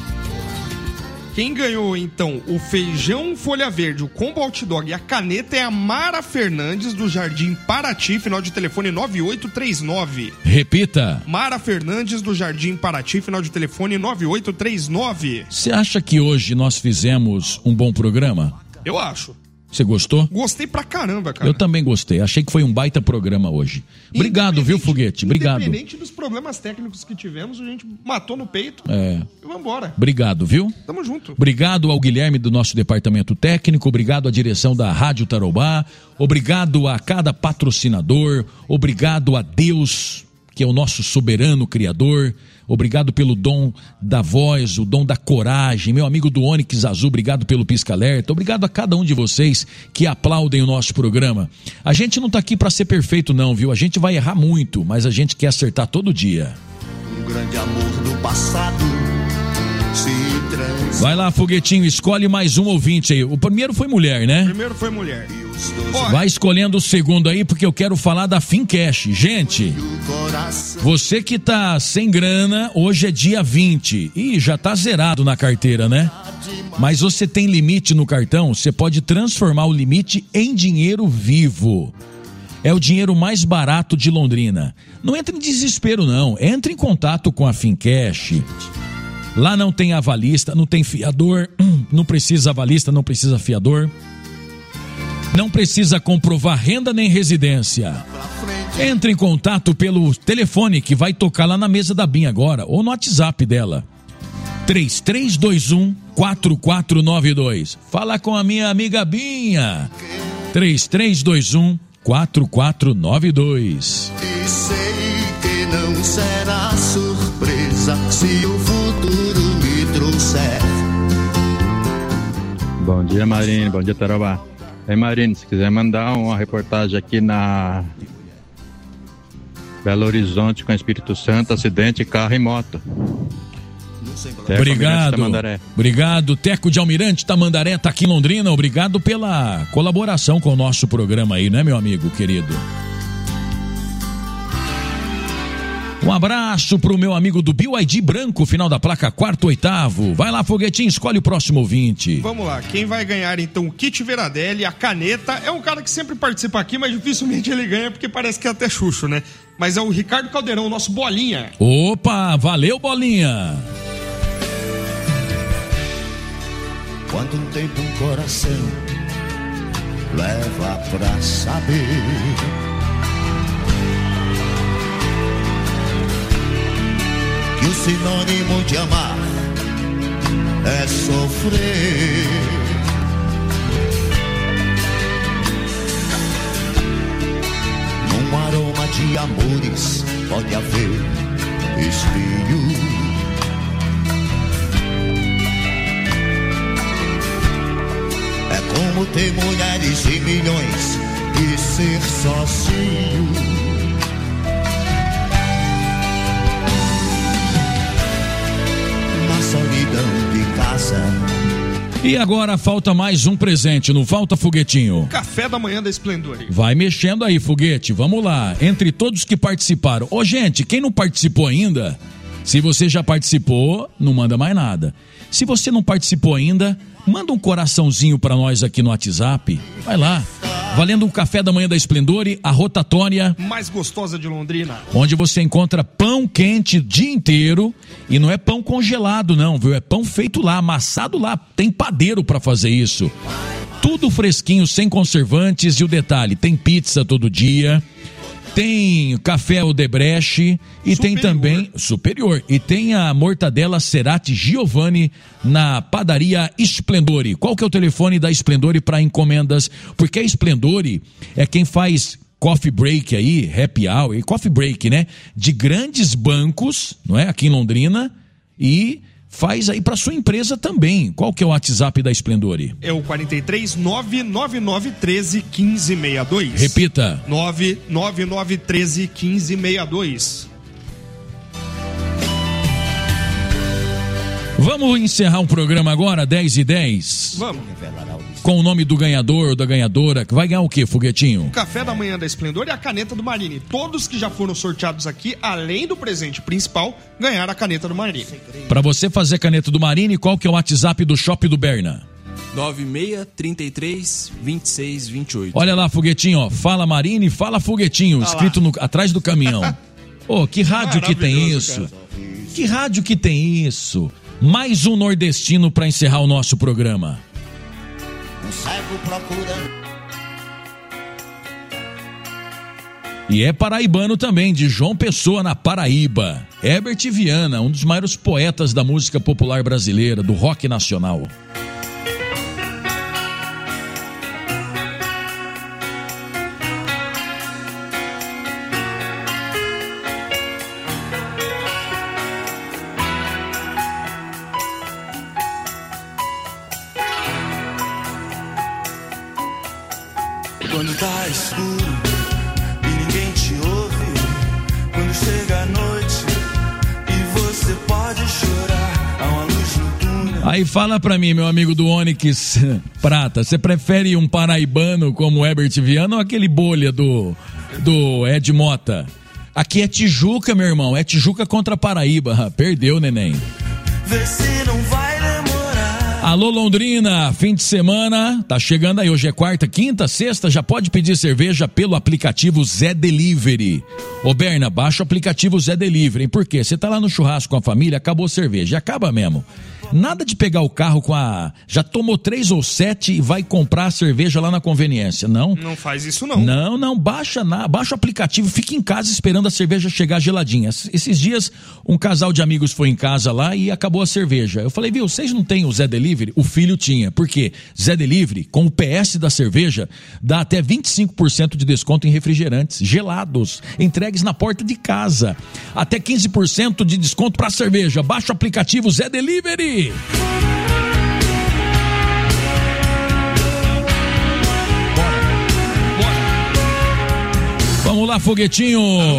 Quem ganhou então o feijão folha verde, o combo hot dog e a caneta é a Mara Fernandes do Jardim Paraty, final de telefone 9839. Repita. Mara Fernandes do Jardim Paraty, final de telefone 9839. Você acha que hoje nós fizemos um bom programa? Eu acho. Você gostou? Gostei pra caramba, cara. Eu também gostei. Achei que foi um baita programa hoje. Obrigado, viu, Foguete? Obrigado. Independente dos problemas técnicos que tivemos, a gente matou no peito e vamos embora. Obrigado, viu? Tamo junto. Obrigado ao Guilherme do nosso departamento técnico, obrigado à direção da Rádio Tarobá, obrigado a cada patrocinador, obrigado a Deus, que é o nosso soberano criador. Obrigado pelo dom da voz, o dom da coragem. Meu amigo do Onix Azul, obrigado pelo pisca-alerta. Obrigado a cada um de vocês que aplaudem o nosso programa. A gente não está aqui para ser perfeito não, viu? A gente vai errar muito, mas a gente quer acertar todo dia. Um grande amor do passado se transforma. Vai lá, Foguetinho, escolhe mais um ouvinte aí. O primeiro foi mulher, né? O primeiro foi mulher. Vai escolhendo o segundo aí, porque eu quero falar da Fincash. Gente, você que tá sem grana, hoje é dia 20 e já tá zerado na carteira, né? Mas você tem limite no cartão, você pode transformar o limite em dinheiro vivo. É o dinheiro mais barato de Londrina. Não entre em desespero não, entre em contato com a Fincash. Lá não tem avalista, não tem fiador, não precisa avalista, não precisa fiador. Não precisa comprovar renda nem residência. Entre em contato pelo telefone que vai tocar lá na mesa da Binha agora, ou no WhatsApp dela. 3321-4492. Fala com a minha amiga Binha. 3321-4492. E sei que não será surpresa se o futuro me trouxer. Bom dia, Marine. Bom dia, Tarobá. Ei, Marine, se quiser mandar uma reportagem aqui na Belo Horizonte com Espírito Santo, acidente, carro e moto. Obrigado. Obrigado, Teco de Almirante Tamandaré, tá aqui em Londrina. Obrigado pela colaboração com o nosso programa aí, né, meu amigo querido? Um abraço pro meu amigo do BYD branco, final da placa 4/8. Vai lá, Foguetinho, escolhe o próximo ouvinte. Vamos lá, quem vai ganhar então o kit Veradelli, a caneta, é um cara que sempre participa aqui, mas dificilmente ele ganha porque parece que é até Xuxo, né? Mas é o Ricardo Caldeirão, nosso Bolinha. Opa, valeu, Bolinha. Quanto tempo um coração leva pra saber que o sinônimo de amar é sofrer. Num aroma de amores pode haver espinho. É como ter mulheres e milhões e ser sozinho. Na solidão de casa. E agora falta mais um presente, não falta, Foguetinho? Café da manhã da Esplendore. Vai mexendo aí, Foguete, vamos lá. Entre todos que participaram. Ô, gente, quem não participou ainda, se você já participou, não manda mais nada. Se você não participou ainda, manda um coraçãozinho pra nós aqui no WhatsApp. Vai lá. Valendo o café da manhã da Esplendore, a rotatória mais gostosa de Londrina, onde você encontra pão quente o dia inteiro, e não é pão congelado não, viu? É pão feito lá, amassado lá, tem padeiro pra fazer isso. Tudo fresquinho, sem conservantes, e o detalhe, tem pizza todo dia, tem café Odebrecht e tem também superior, e tem a mortadela Cerati Giovanni na padaria Esplendore. Qual que é o telefone da Esplendore para encomendas? Porque a Esplendore é quem faz coffee break aí, happy hour, coffee break, né? De grandes bancos, não é? Aqui em Londrina, e faz aí para sua empresa também. Qual que é o WhatsApp da Esplendore? É o 43 99913 1562. Repita. 99913 1562. Vamos encerrar o programa agora, 10h10? Vamos. Com o nome do ganhador ou da ganhadora, que vai ganhar o quê, Foguetinho? O café da manhã da Esplendor e a caneta do Marini. Todos que já foram sorteados aqui, além do presente principal, ganharam a caneta do Marini. Para você fazer a caneta do Marini, qual que é o WhatsApp do Shopping do Berna? 96332628. Olha lá, Foguetinho, ó. Fala Marini, fala Foguetinho, escrito atrás do caminhão. Ô, que rádio que tem isso? Cara. Que rádio que tem isso? Mais um nordestino para encerrar o nosso programa. Um cego procurando. E é paraibano também, de João Pessoa, na Paraíba. Herbert Viana, um dos maiores poetas da música popular brasileira, do rock nacional. Quando tá escuro e ninguém te ouve, quando chega a noite e você pode chorar, há uma luz no túnel. Aí fala pra mim, meu amigo do Onyx Prata, você prefere um paraibano como Herbert Viana ou aquele bolha do Ed Mota? Aqui é Tijuca, meu irmão, é Tijuca contra Paraíba. Perdeu, neném. Vê se não vai demorar. Alô, Londrina, fim de semana, tá chegando aí, hoje é quarta, quinta, sexta, já pode pedir cerveja pelo aplicativo Zé Delivery. Ô Berna, baixa o aplicativo Zé Delivery, por quê? Você tá lá no churrasco com a família, acabou a cerveja, acaba mesmo. Nada de pegar o carro com já tomou 3 ou 7 e vai comprar a cerveja lá na conveniência, não? Não faz isso não. Não, baixa o aplicativo, fica em casa esperando a cerveja chegar geladinha. Esses dias, um casal de amigos foi em casa lá e acabou a cerveja. Eu falei, viu, vocês não têm o Zé Delivery? O filho tinha, por quê? Zé Delivery, com o PS da cerveja, dá até 25% de desconto em refrigerantes gelados, entregues na porta de casa. Até 15% de desconto para cerveja. Baixa o aplicativo Zé Delivery. Vamos lá, Foguetinho.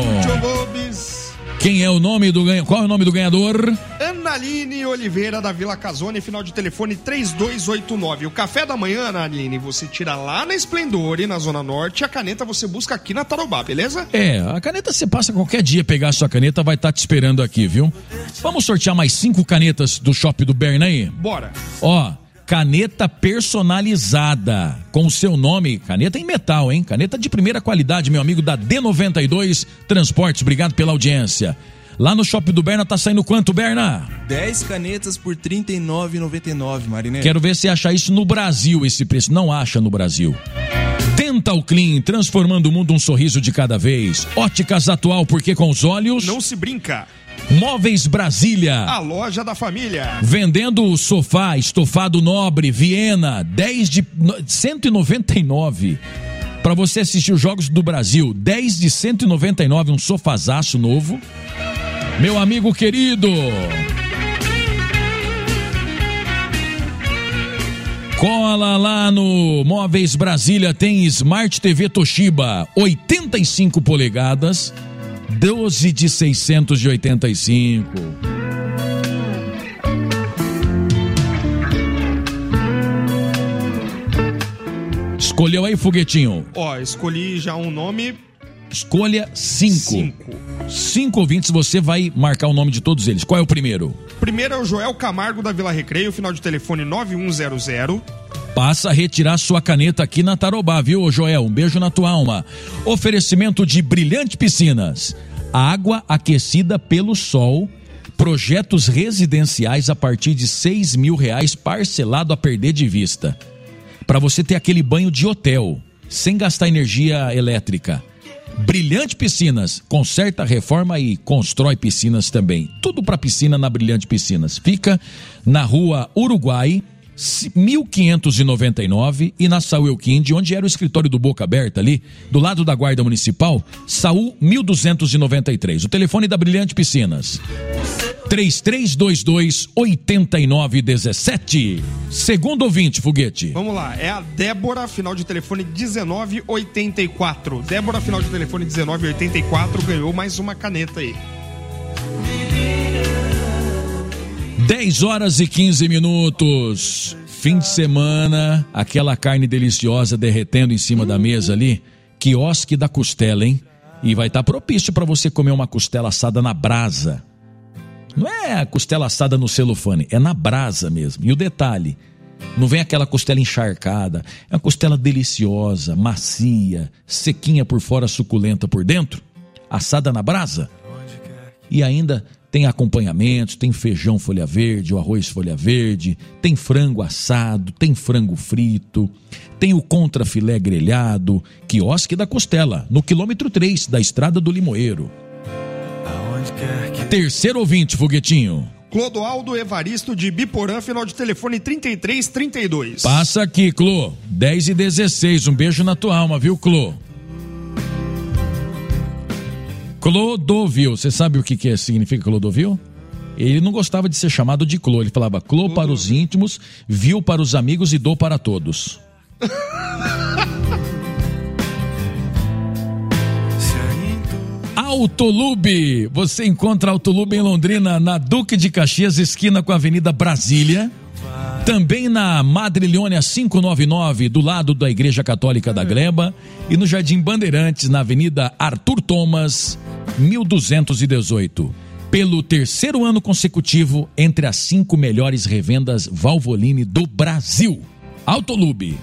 Quem é o nome do ganhador? Qual é o nome do ganhador? Analine Oliveira, da Vila Casone, final de telefone 3289. O café da manhã, Analine, você tira lá na Esplendore, na Zona Norte, e a caneta você busca aqui na Tarobá, beleza? É, a caneta você passa qualquer dia, pegar a sua caneta, vai estar te esperando aqui, viu? Vamos sortear mais 5 canetas do Shopping do Berna aí? Bora. Ó, caneta personalizada, com o seu nome, caneta em metal, hein? Caneta de primeira qualidade, meu amigo da D92 Transportes, obrigado pela audiência. Lá no Shopping do Berna tá saindo quanto, Berna? 10 canetas por R$ 39,99, Marinês. Quero ver se acha isso no Brasil, esse preço. Não acha no Brasil. Dental Clean, transformando o mundo um sorriso de cada vez. Óticas Atual, porque com os olhos não se brinca. Móveis Brasília, a loja da família. Vendendo sofá, estofado nobre, Viena, 10 de 199. Para você assistir os Jogos do Brasil, 10 de 199, um sofazaço novo. Meu amigo querido, cola lá no Móveis Brasília, tem Smart TV Toshiba, 85 polegadas, 12 de 685. Escolheu aí, Foguetinho? Ó, escolhi já um nome. Escolha 5. 5 ouvintes, você vai marcar o nome de todos eles. Qual é o primeiro? Primeiro é o Joel Camargo da Vila Recreio, final de telefone 9100. Passa a retirar sua caneta aqui na Tarobá, viu, Joel? Um beijo na tua alma. Oferecimento de Brilhante Piscinas. Água aquecida pelo sol. Projetos residenciais a partir de R$6.000 parcelado a perder de vista. Para você ter aquele banho de hotel, sem gastar energia elétrica. Brilhante Piscinas, conserta, reforma e constrói piscinas também. Tudo para piscina na Brilhante Piscinas. Fica na Rua Uruguai, 1599, e na Saúl Elquinde, onde era o escritório do Boca Aberta ali, do lado da Guarda Municipal, Saúl 1293. O telefone da Brilhante Piscinas, 3322-8917. Segundo ouvinte, Foguete. Vamos lá, é a Débora, final de telefone 1984. Débora, final de telefone 1984, ganhou mais uma caneta aí. 10h15. Fim de semana, aquela carne deliciosa derretendo em cima da mesa ali. Quiosque da Costela, hein? E vai estar propício para você comer uma costela assada na brasa. Não é a costela assada no celofane, é na brasa mesmo. E o detalhe, não vem aquela costela encharcada, é uma costela deliciosa, macia, sequinha por fora, suculenta por dentro, assada na brasa. E ainda tem acompanhamentos, tem feijão folha verde, o arroz folha verde, tem frango assado, tem frango frito, tem o contrafilé grelhado. Quiosque da Costela, no quilômetro 3 da Estrada do Limoeiro. Terceiro ouvinte, Foguetinho. Clodoaldo Evaristo de Biporã, final de telefone 3332. Passa aqui, Clô. 10h16. Um beijo na tua alma, viu, Clô? Clodovil. Você sabe o que significa Clodovil? Ele não gostava de ser chamado de Clô. Ele falava Clô para os íntimos, Vil para os amigos e Dô para todos. Autolube, você encontra Autolube em Londrina, na Duque de Caxias, esquina com a Avenida Brasília. Também na Madrilhônia 599, do lado da Igreja Católica da Gleba. E no Jardim Bandeirantes, na Avenida Arthur Thomas, 1218. Pelo terceiro ano consecutivo, entre as 5 melhores revendas Valvoline do Brasil. Autolube.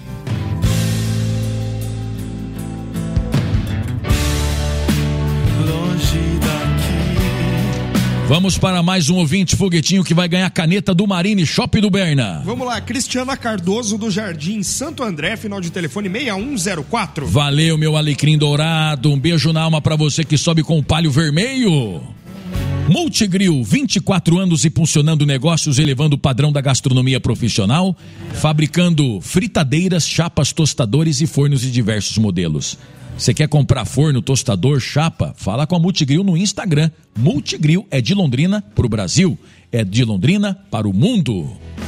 Vamos para mais um ouvinte, Foguetinho, que vai ganhar caneta do Marine Shop do Berna. Vamos lá, Cristiana Cardoso do Jardim Santo André, final de telefone 6104. Valeu, meu alecrim dourado, um beijo na alma pra você que sobe com o palho vermelho. Multigril, 24 anos impulsionando negócios, elevando o padrão da gastronomia profissional, fabricando fritadeiras, chapas, tostadores e fornos de diversos modelos. Você quer comprar forno, tostador, chapa? Fala com a Multigril no Instagram. Multigril é de Londrina para o Brasil, é de Londrina para o mundo.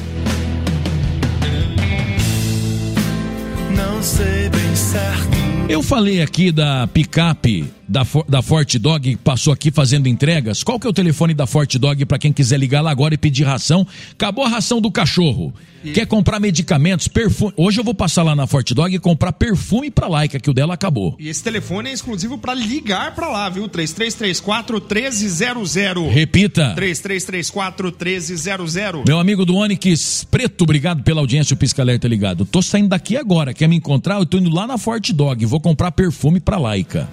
Não sei bem certo. Eu falei aqui da picape da Forte Dog, que passou aqui fazendo entregas. Qual que é o telefone da Forte Dog para quem quiser ligar lá agora e pedir ração? Acabou a ração do cachorro. Quer comprar medicamentos, perfume? Hoje eu vou passar lá na Forte Dog e comprar perfume pra Laika, que o dela acabou. E esse telefone é exclusivo para ligar pra lá, viu? 3334-1300. Repita. 3334-1300. Meu amigo do Onix Preto, obrigado pela audiência, o Pisca Alerta ligado. Tô saindo daqui agora, quer me encontrar? Eu tô indo lá na Forte Dog, vou comprar perfume pra Laika.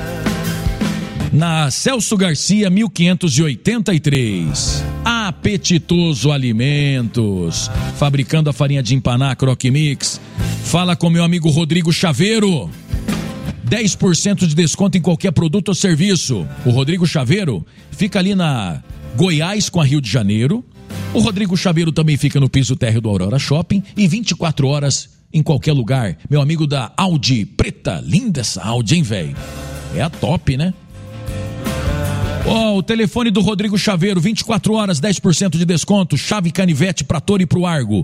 Na Celso Garcia, 1583. Apetitoso Alimentos, fabricando a farinha de empanar Croque Mix. Fala com meu amigo Rodrigo Chaveiro. 10% de desconto em qualquer produto ou serviço. O Rodrigo Chaveiro fica ali na Goiás com a Rio de Janeiro. O Rodrigo Chaveiro também fica no piso térreo do Aurora Shopping e 24 horas em qualquer lugar. Meu amigo da Audi Preta, linda essa Audi, hein, velho? É a top, né? O telefone do Rodrigo Chaveiro, 24 horas, 10% de desconto, chave canivete pra Toro e pro Argo,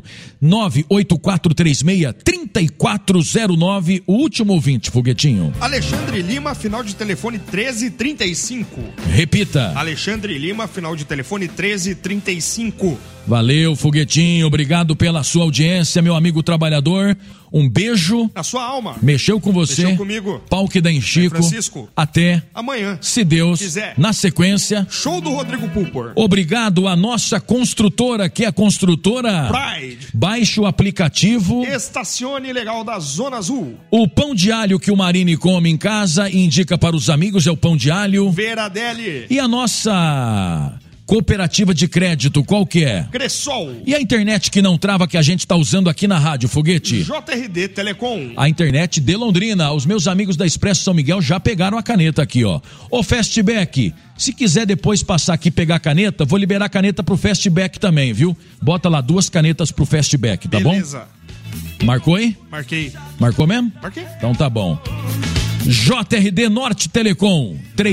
98436-3409, o último ouvinte, Foguetinho. Alexandre Lima, final de telefone 1335. Repita. Alexandre Lima, final de telefone 1335. Valeu, Foguetinho, obrigado pela sua audiência, meu amigo trabalhador. Um beijo. Na sua alma. Mexeu com você. Mexeu comigo. Pau que dá em Chico. Francisco. Até amanhã. Se Deus quiser. Na sequência. Show do Rodrigo Pulpor. Obrigado à nossa construtora, que é a construtora Pride. Baixe o aplicativo. Estacione Legal da Zona Azul. O pão de alho que o Marini come em casa e indica para os amigos é o pão de alho. Veradelli. E a nossa cooperativa de crédito, qual que é? Cressol. E a internet que não trava que a gente está usando aqui na rádio, Foguete? JRD Telecom. A internet de Londrina. Os meus amigos da Expresso São Miguel já pegaram a caneta aqui, ó. O Fastback, se quiser depois passar aqui e pegar a caneta, vou liberar a caneta pro Fastback também, viu? Bota lá 2 canetas pro Fastback, tá Beleza. Bom? Marcou aí? Marquei. Marcou mesmo? Marquei. Então tá bom. JRD Norte Telecom,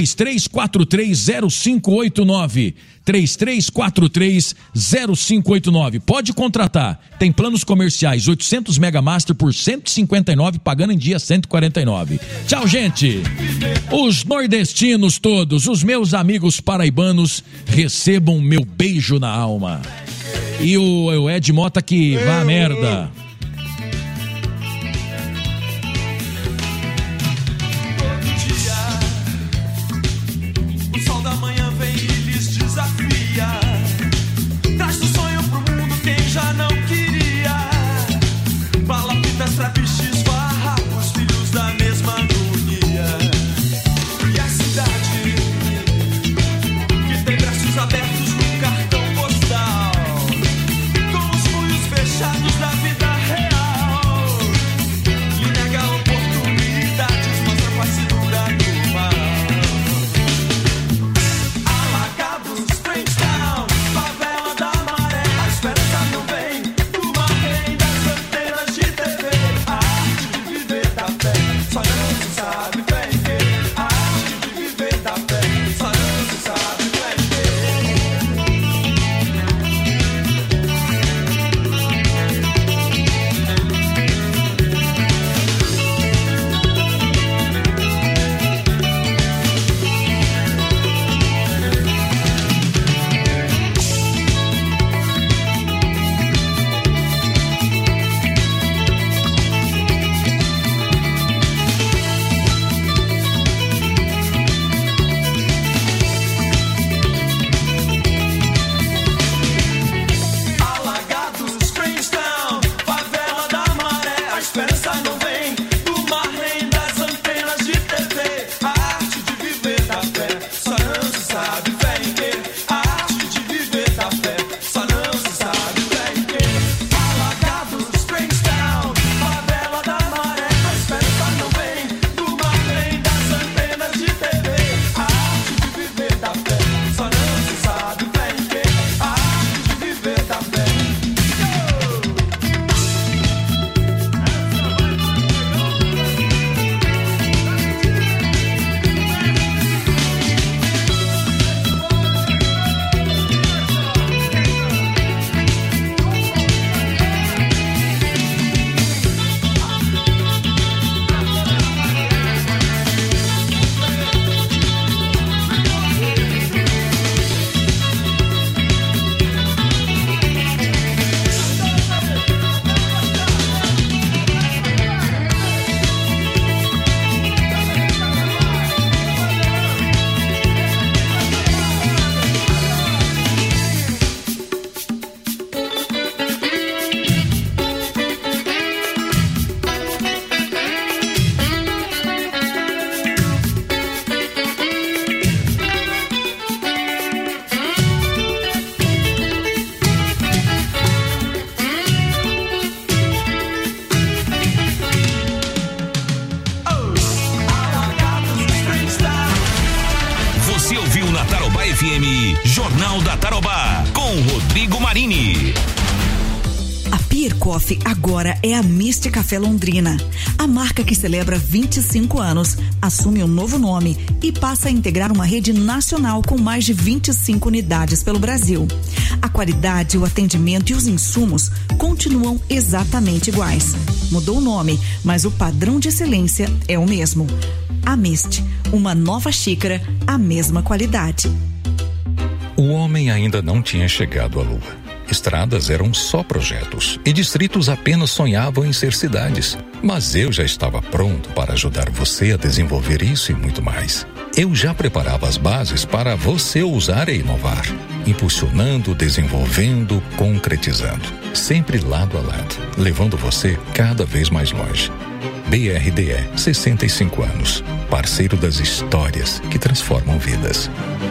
33430589, 33430589. Pode contratar. Tem planos comerciais, 800 Megamaster por 159, pagando em dia 149. Tchau, gente. Os nordestinos todos, os meus amigos paraibanos, recebam meu beijo na alma. E o Ed Mota que vá a merda. Traz o sonho pro mundo quem já não queria. Palafitas, trapiches, farrapos, filhos da mesma agonia. E a cidade que tem braços abertos no cartão postal, com os punhos fechados da vida real, lhe nega oportunidades, mostra a face dura do mal. Alagados, Trenchtown, favela da Maré, a esperança não vem do mar, nem das antenas de TV. A arte de viver da fé, só não se sabe fé em quê. A arte de viver da fé, só não se sabe fé em quê. Alagados, Trenchtown, favela da Maré, a esperança não vem do mar nem das antenas de TV. A arte de viver da fé, só não se sabe fé em quê. A arte de viver da fé, só não se sabe fé em quê. Alagados, Trenchtown, favela da Maré, a esperança não vem do mar nem das antenas de TV. A arte de viver da fé, só não se sabe fé em quê. A arte de viver da fé. Você ouviu na Tarobá FM, Jornal da Tarobá, com Rodrigo Marini. Beer Coffee agora é a Mist Café Londrina. A marca que celebra 25 anos assume um novo nome e passa a integrar uma rede nacional com mais de 25 unidades pelo Brasil. A qualidade, o atendimento e os insumos continuam exatamente iguais. Mudou o nome, mas o padrão de excelência é o mesmo. A Mist, uma nova xícara, a mesma qualidade. O homem ainda não tinha chegado à Lua. Estradas eram só projetos e distritos apenas sonhavam em ser cidades. Mas eu já estava pronto para ajudar você a desenvolver isso e muito mais. Eu já preparava as bases para você ousar e inovar, impulsionando, desenvolvendo, concretizando, sempre lado a lado, levando você cada vez mais longe. BRDE, 65 anos, parceiro das histórias que transformam vidas.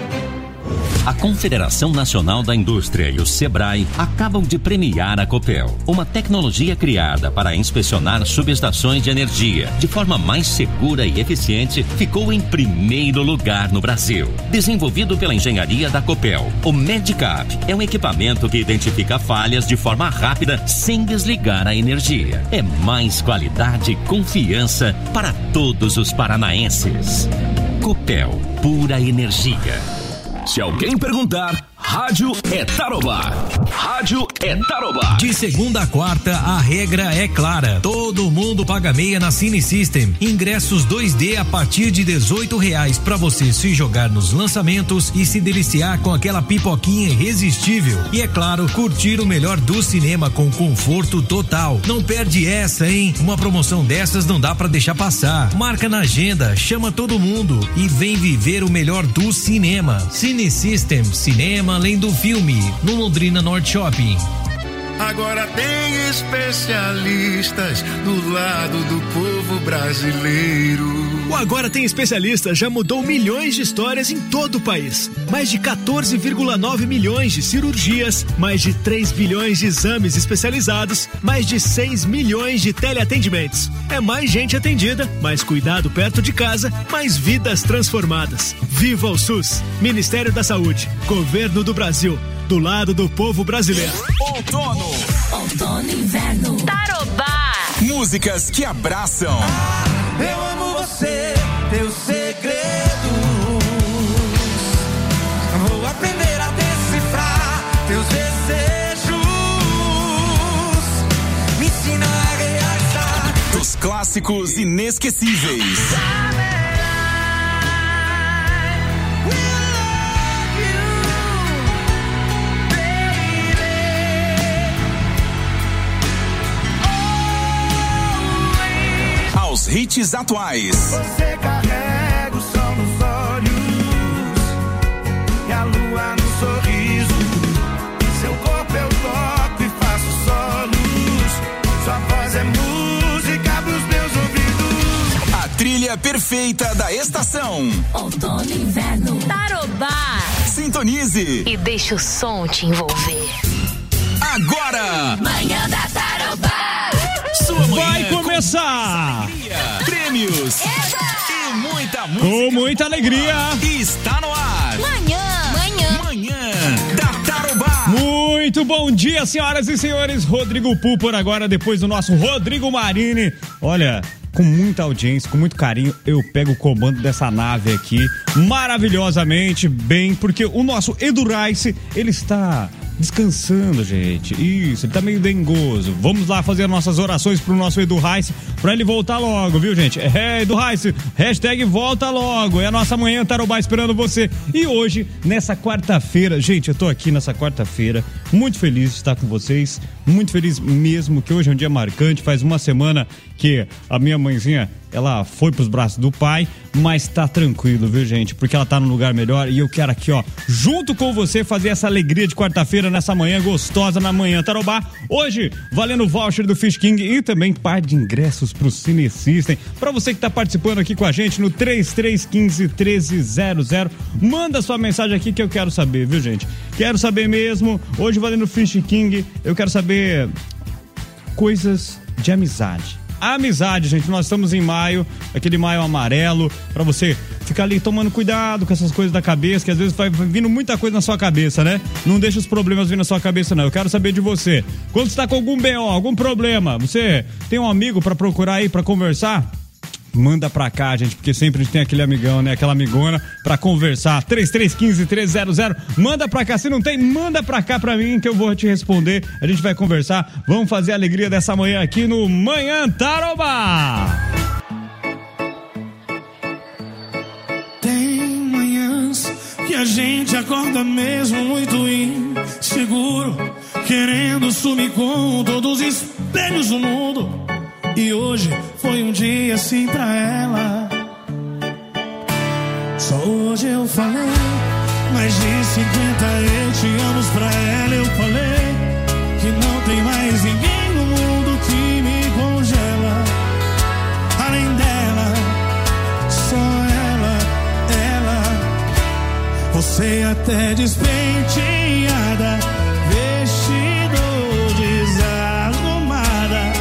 A Confederação Nacional da Indústria e o Sebrae acabam de premiar a Copel, uma tecnologia criada para inspecionar subestações de energia de forma mais segura e eficiente, ficou em primeiro lugar no Brasil. Desenvolvido pela engenharia da Copel, o Medicap é um equipamento que identifica falhas de forma rápida sem desligar a energia. É mais qualidade e confiança para todos os paranaenses. Copel, pura energia. Se alguém perguntar, rádio é Tarobá. Rádio é Tarobá. De segunda a quarta, a regra é clara. Todo mundo paga meia na Cine System. Ingressos 2D a partir de R$18 para você se jogar nos lançamentos e se deliciar com aquela pipoquinha irresistível. E é claro, curtir o melhor do cinema com conforto total. Não perde essa, hein? Uma promoção dessas não dá para deixar passar. Marca na agenda, chama todo mundo e vem viver o melhor do cinema. Cine System, cinema além do filme, no Londrina Norte Shopping. Agora tem especialistas do lado do povo brasileiro. O Agora Tem Especialistas já mudou milhões de histórias em todo o país. Mais de 14,9 milhões de cirurgias, mais de 3 bilhões de exames especializados, mais de 6 milhões de teleatendimentos. É mais gente atendida, mais cuidado perto de casa, mais vidas transformadas. Viva o SUS! Ministério da Saúde, Governo do Brasil. Do lado do povo brasileiro. Outono. Outono e inverno. Tarobá. Músicas que abraçam. Eu amo você, teus segredos. Vou aprender a decifrar teus desejos. Me ensina a realizar. Dos clássicos inesquecíveis. Aos hits atuais. Você carrega o sol nos olhos e a lua no sorriso. Seu corpo eu toco e faço solos. Sua voz é música pros meus ouvidos. A trilha perfeita da estação. Outono e inverno. Tarobá. Sintonize e deixa o som te envolver. Agora. Manhã da Tarobá. Sua manhã vai começar! Prêmios e muita música. Com muita alegria. Está no ar. Manhã da Tarobá. Muito bom dia, senhoras e senhores. Rodrigo Púlpura agora, depois do nosso Rodrigo Marini. Olha, com muita audiência, com muito carinho, eu pego o comando dessa nave aqui maravilhosamente bem, porque o nosso Edu Rice, ele está descansando, gente. Isso, ele tá meio dengoso. Vamos lá fazer nossas orações pro nosso Edu Rice, pra ele voltar logo, viu, gente? Edu Rice, hashtag volta logo. É a nossa Manhã Tarobá esperando você. E hoje, nessa quarta-feira, gente, eu tô aqui nessa quarta-feira, muito feliz de estar com vocês, muito feliz mesmo, que hoje é um dia marcante. Faz uma semana que a minha mãezinha, ela foi pros braços do pai, mas tá tranquilo, viu, gente? Porque ela tá num lugar melhor e eu quero aqui, ó, junto com você, fazer essa alegria de quarta-feira nessa manhã gostosa na Manhã Tarobá. Hoje, valendo o voucher do Fish King e também par de ingressos pro Cine System. Pra você que tá participando aqui com a gente no 3315-1300, manda sua mensagem aqui que eu quero saber, viu, gente? Quero saber mesmo. Hoje, valendo o Fish King, eu quero saber coisas de amizade. amizade, gente. Nós estamos em maio, aquele maio amarelo, pra você ficar ali tomando cuidado com essas coisas da cabeça, que às vezes vai vindo muita coisa na sua cabeça, né? Não deixa os problemas vir na sua cabeça, não. Eu quero saber de você. Quando você tá com algum BO, algum problema, você tem um amigo pra procurar aí, pra conversar? Manda pra cá, gente, porque sempre a gente tem aquele amigão, né? Aquela amigona pra conversar. 3315-1300. Manda pra cá. Se não tem, manda pra cá pra mim que eu vou te responder. A gente vai conversar. Vamos fazer a alegria dessa manhã aqui no Manhã Tarobá. Tem manhãs que a gente acorda mesmo muito inseguro, querendo sumir com todos os espelhos do mundo. E hoje foi um dia assim pra ela. Só hoje eu falei mais de 50 eu te amo pra ela. Eu falei que não tem mais ninguém no mundo que me congela. Além dela, só ela. Você até despenteada, vestido desarrumada.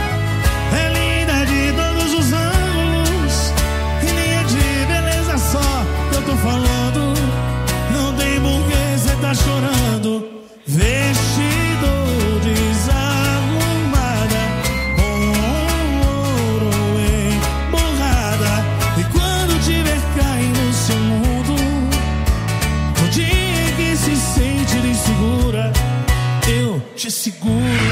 Tô falando, não tem porquê cê tá chorando. Vestido desarrumada, com ouro emborrada. E quando tiver caindo no seu mundo, no dia que se sente insegura, eu te seguro.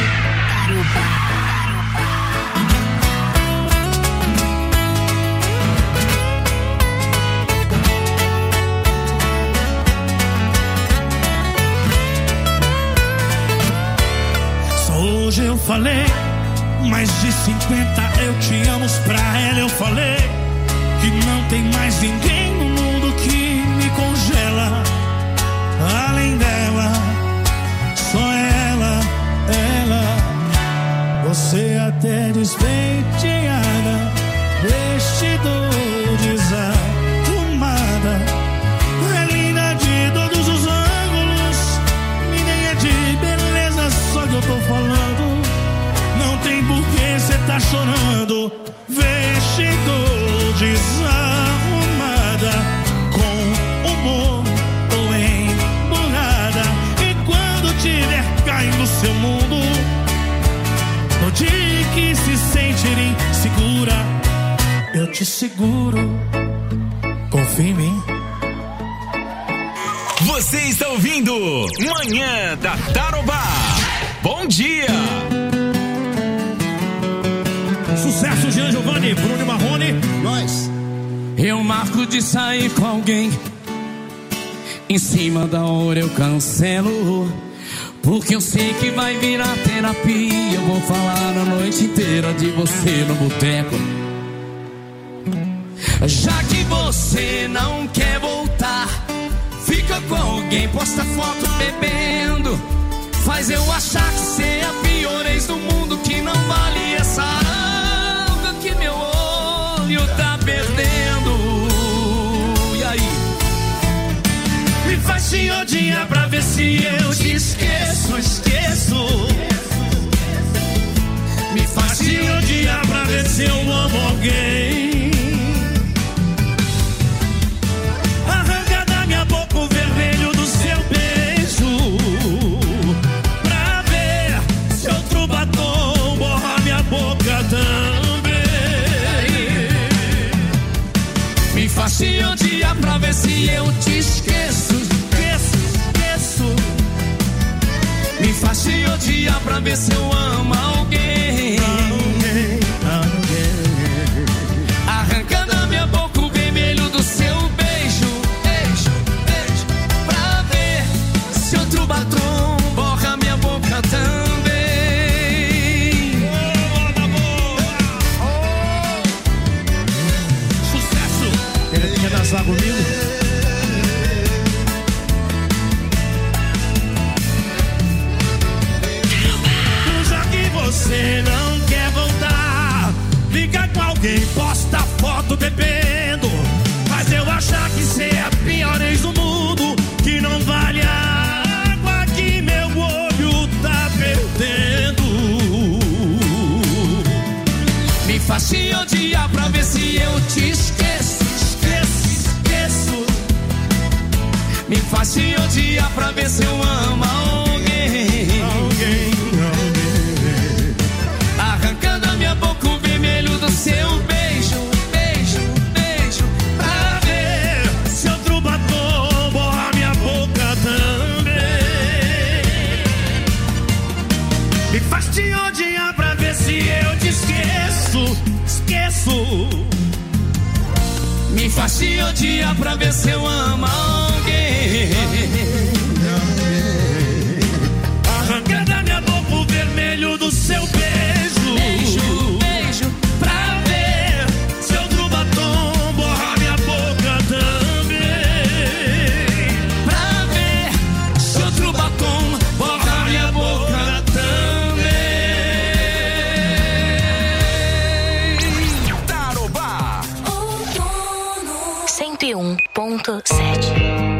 Hoje eu falei mais de 50 eu te amo pra ela. Eu falei que não tem mais ninguém no mundo que me congela. Além dela, só ela. Você até despenteada, vestido desarrumada. É linda de todos os ângulos, ninguém é de beleza, só que eu tô falando. Não tem porquê cê tá chorando. Vestido desarrumada, com humor ou emburrada. E quando tiver caindo no seu mundo, no dia que se sentir insegura, eu te seguro. Confia em mim. Você está ouvindo Manhã da Tarobá. Bom dia! Sucesso, Jean Giovanni, Bruno Marrone, nós. Eu marco de sair com alguém, em cima da hora eu cancelo, porque eu sei que vai virar terapia. Eu vou falar a noite inteira de você no boteco. Já que você não quer voltar, fica com alguém, posta foto bebendo, faz eu achar que cê é a pior ex do mundo, que não vale essa água que meu olho tá perdendo. E aí? Me faz te odiar pra ver se eu te esqueço. Me faz te odiar pra ver se eu amo alguém. Arranca da minha boca o vermelho do seu beijo, pra ver se outro batom borra minha boca também. Me faz te odiar pra ver se eu te esqueço. Me faz te odiar pra ver se eu amo alguém. Arranca da minha boca o vermelho do seu beijo, pra ver se outro batom borra minha boca também. Sucesso! Ele quer dançar comigo? Você não quer voltar, fica com alguém, posta foto bebendo, faz eu achar que cê é a pior ex do mundo, que não vale a água que meu olho tá perdendo. Me faz faz te odiar pra ver se eu te esqueço. Me faz te odiar pra ver se eu amo alguém. Arrancando a minha boca o vermelho do seu beijo, beijo, beijo, pra ver se outro batom borra minha boca também. Me faz te odiar pra ver se eu te esqueço. Me faz te odiar pra ver se eu amo alguém. Arranca da minha boca o vermelho do seu beijo. Beijo, beijo, pra ver se outro batom borra minha boca também. Pra ver se outro batom borra minha boca também. Tarobá 101.7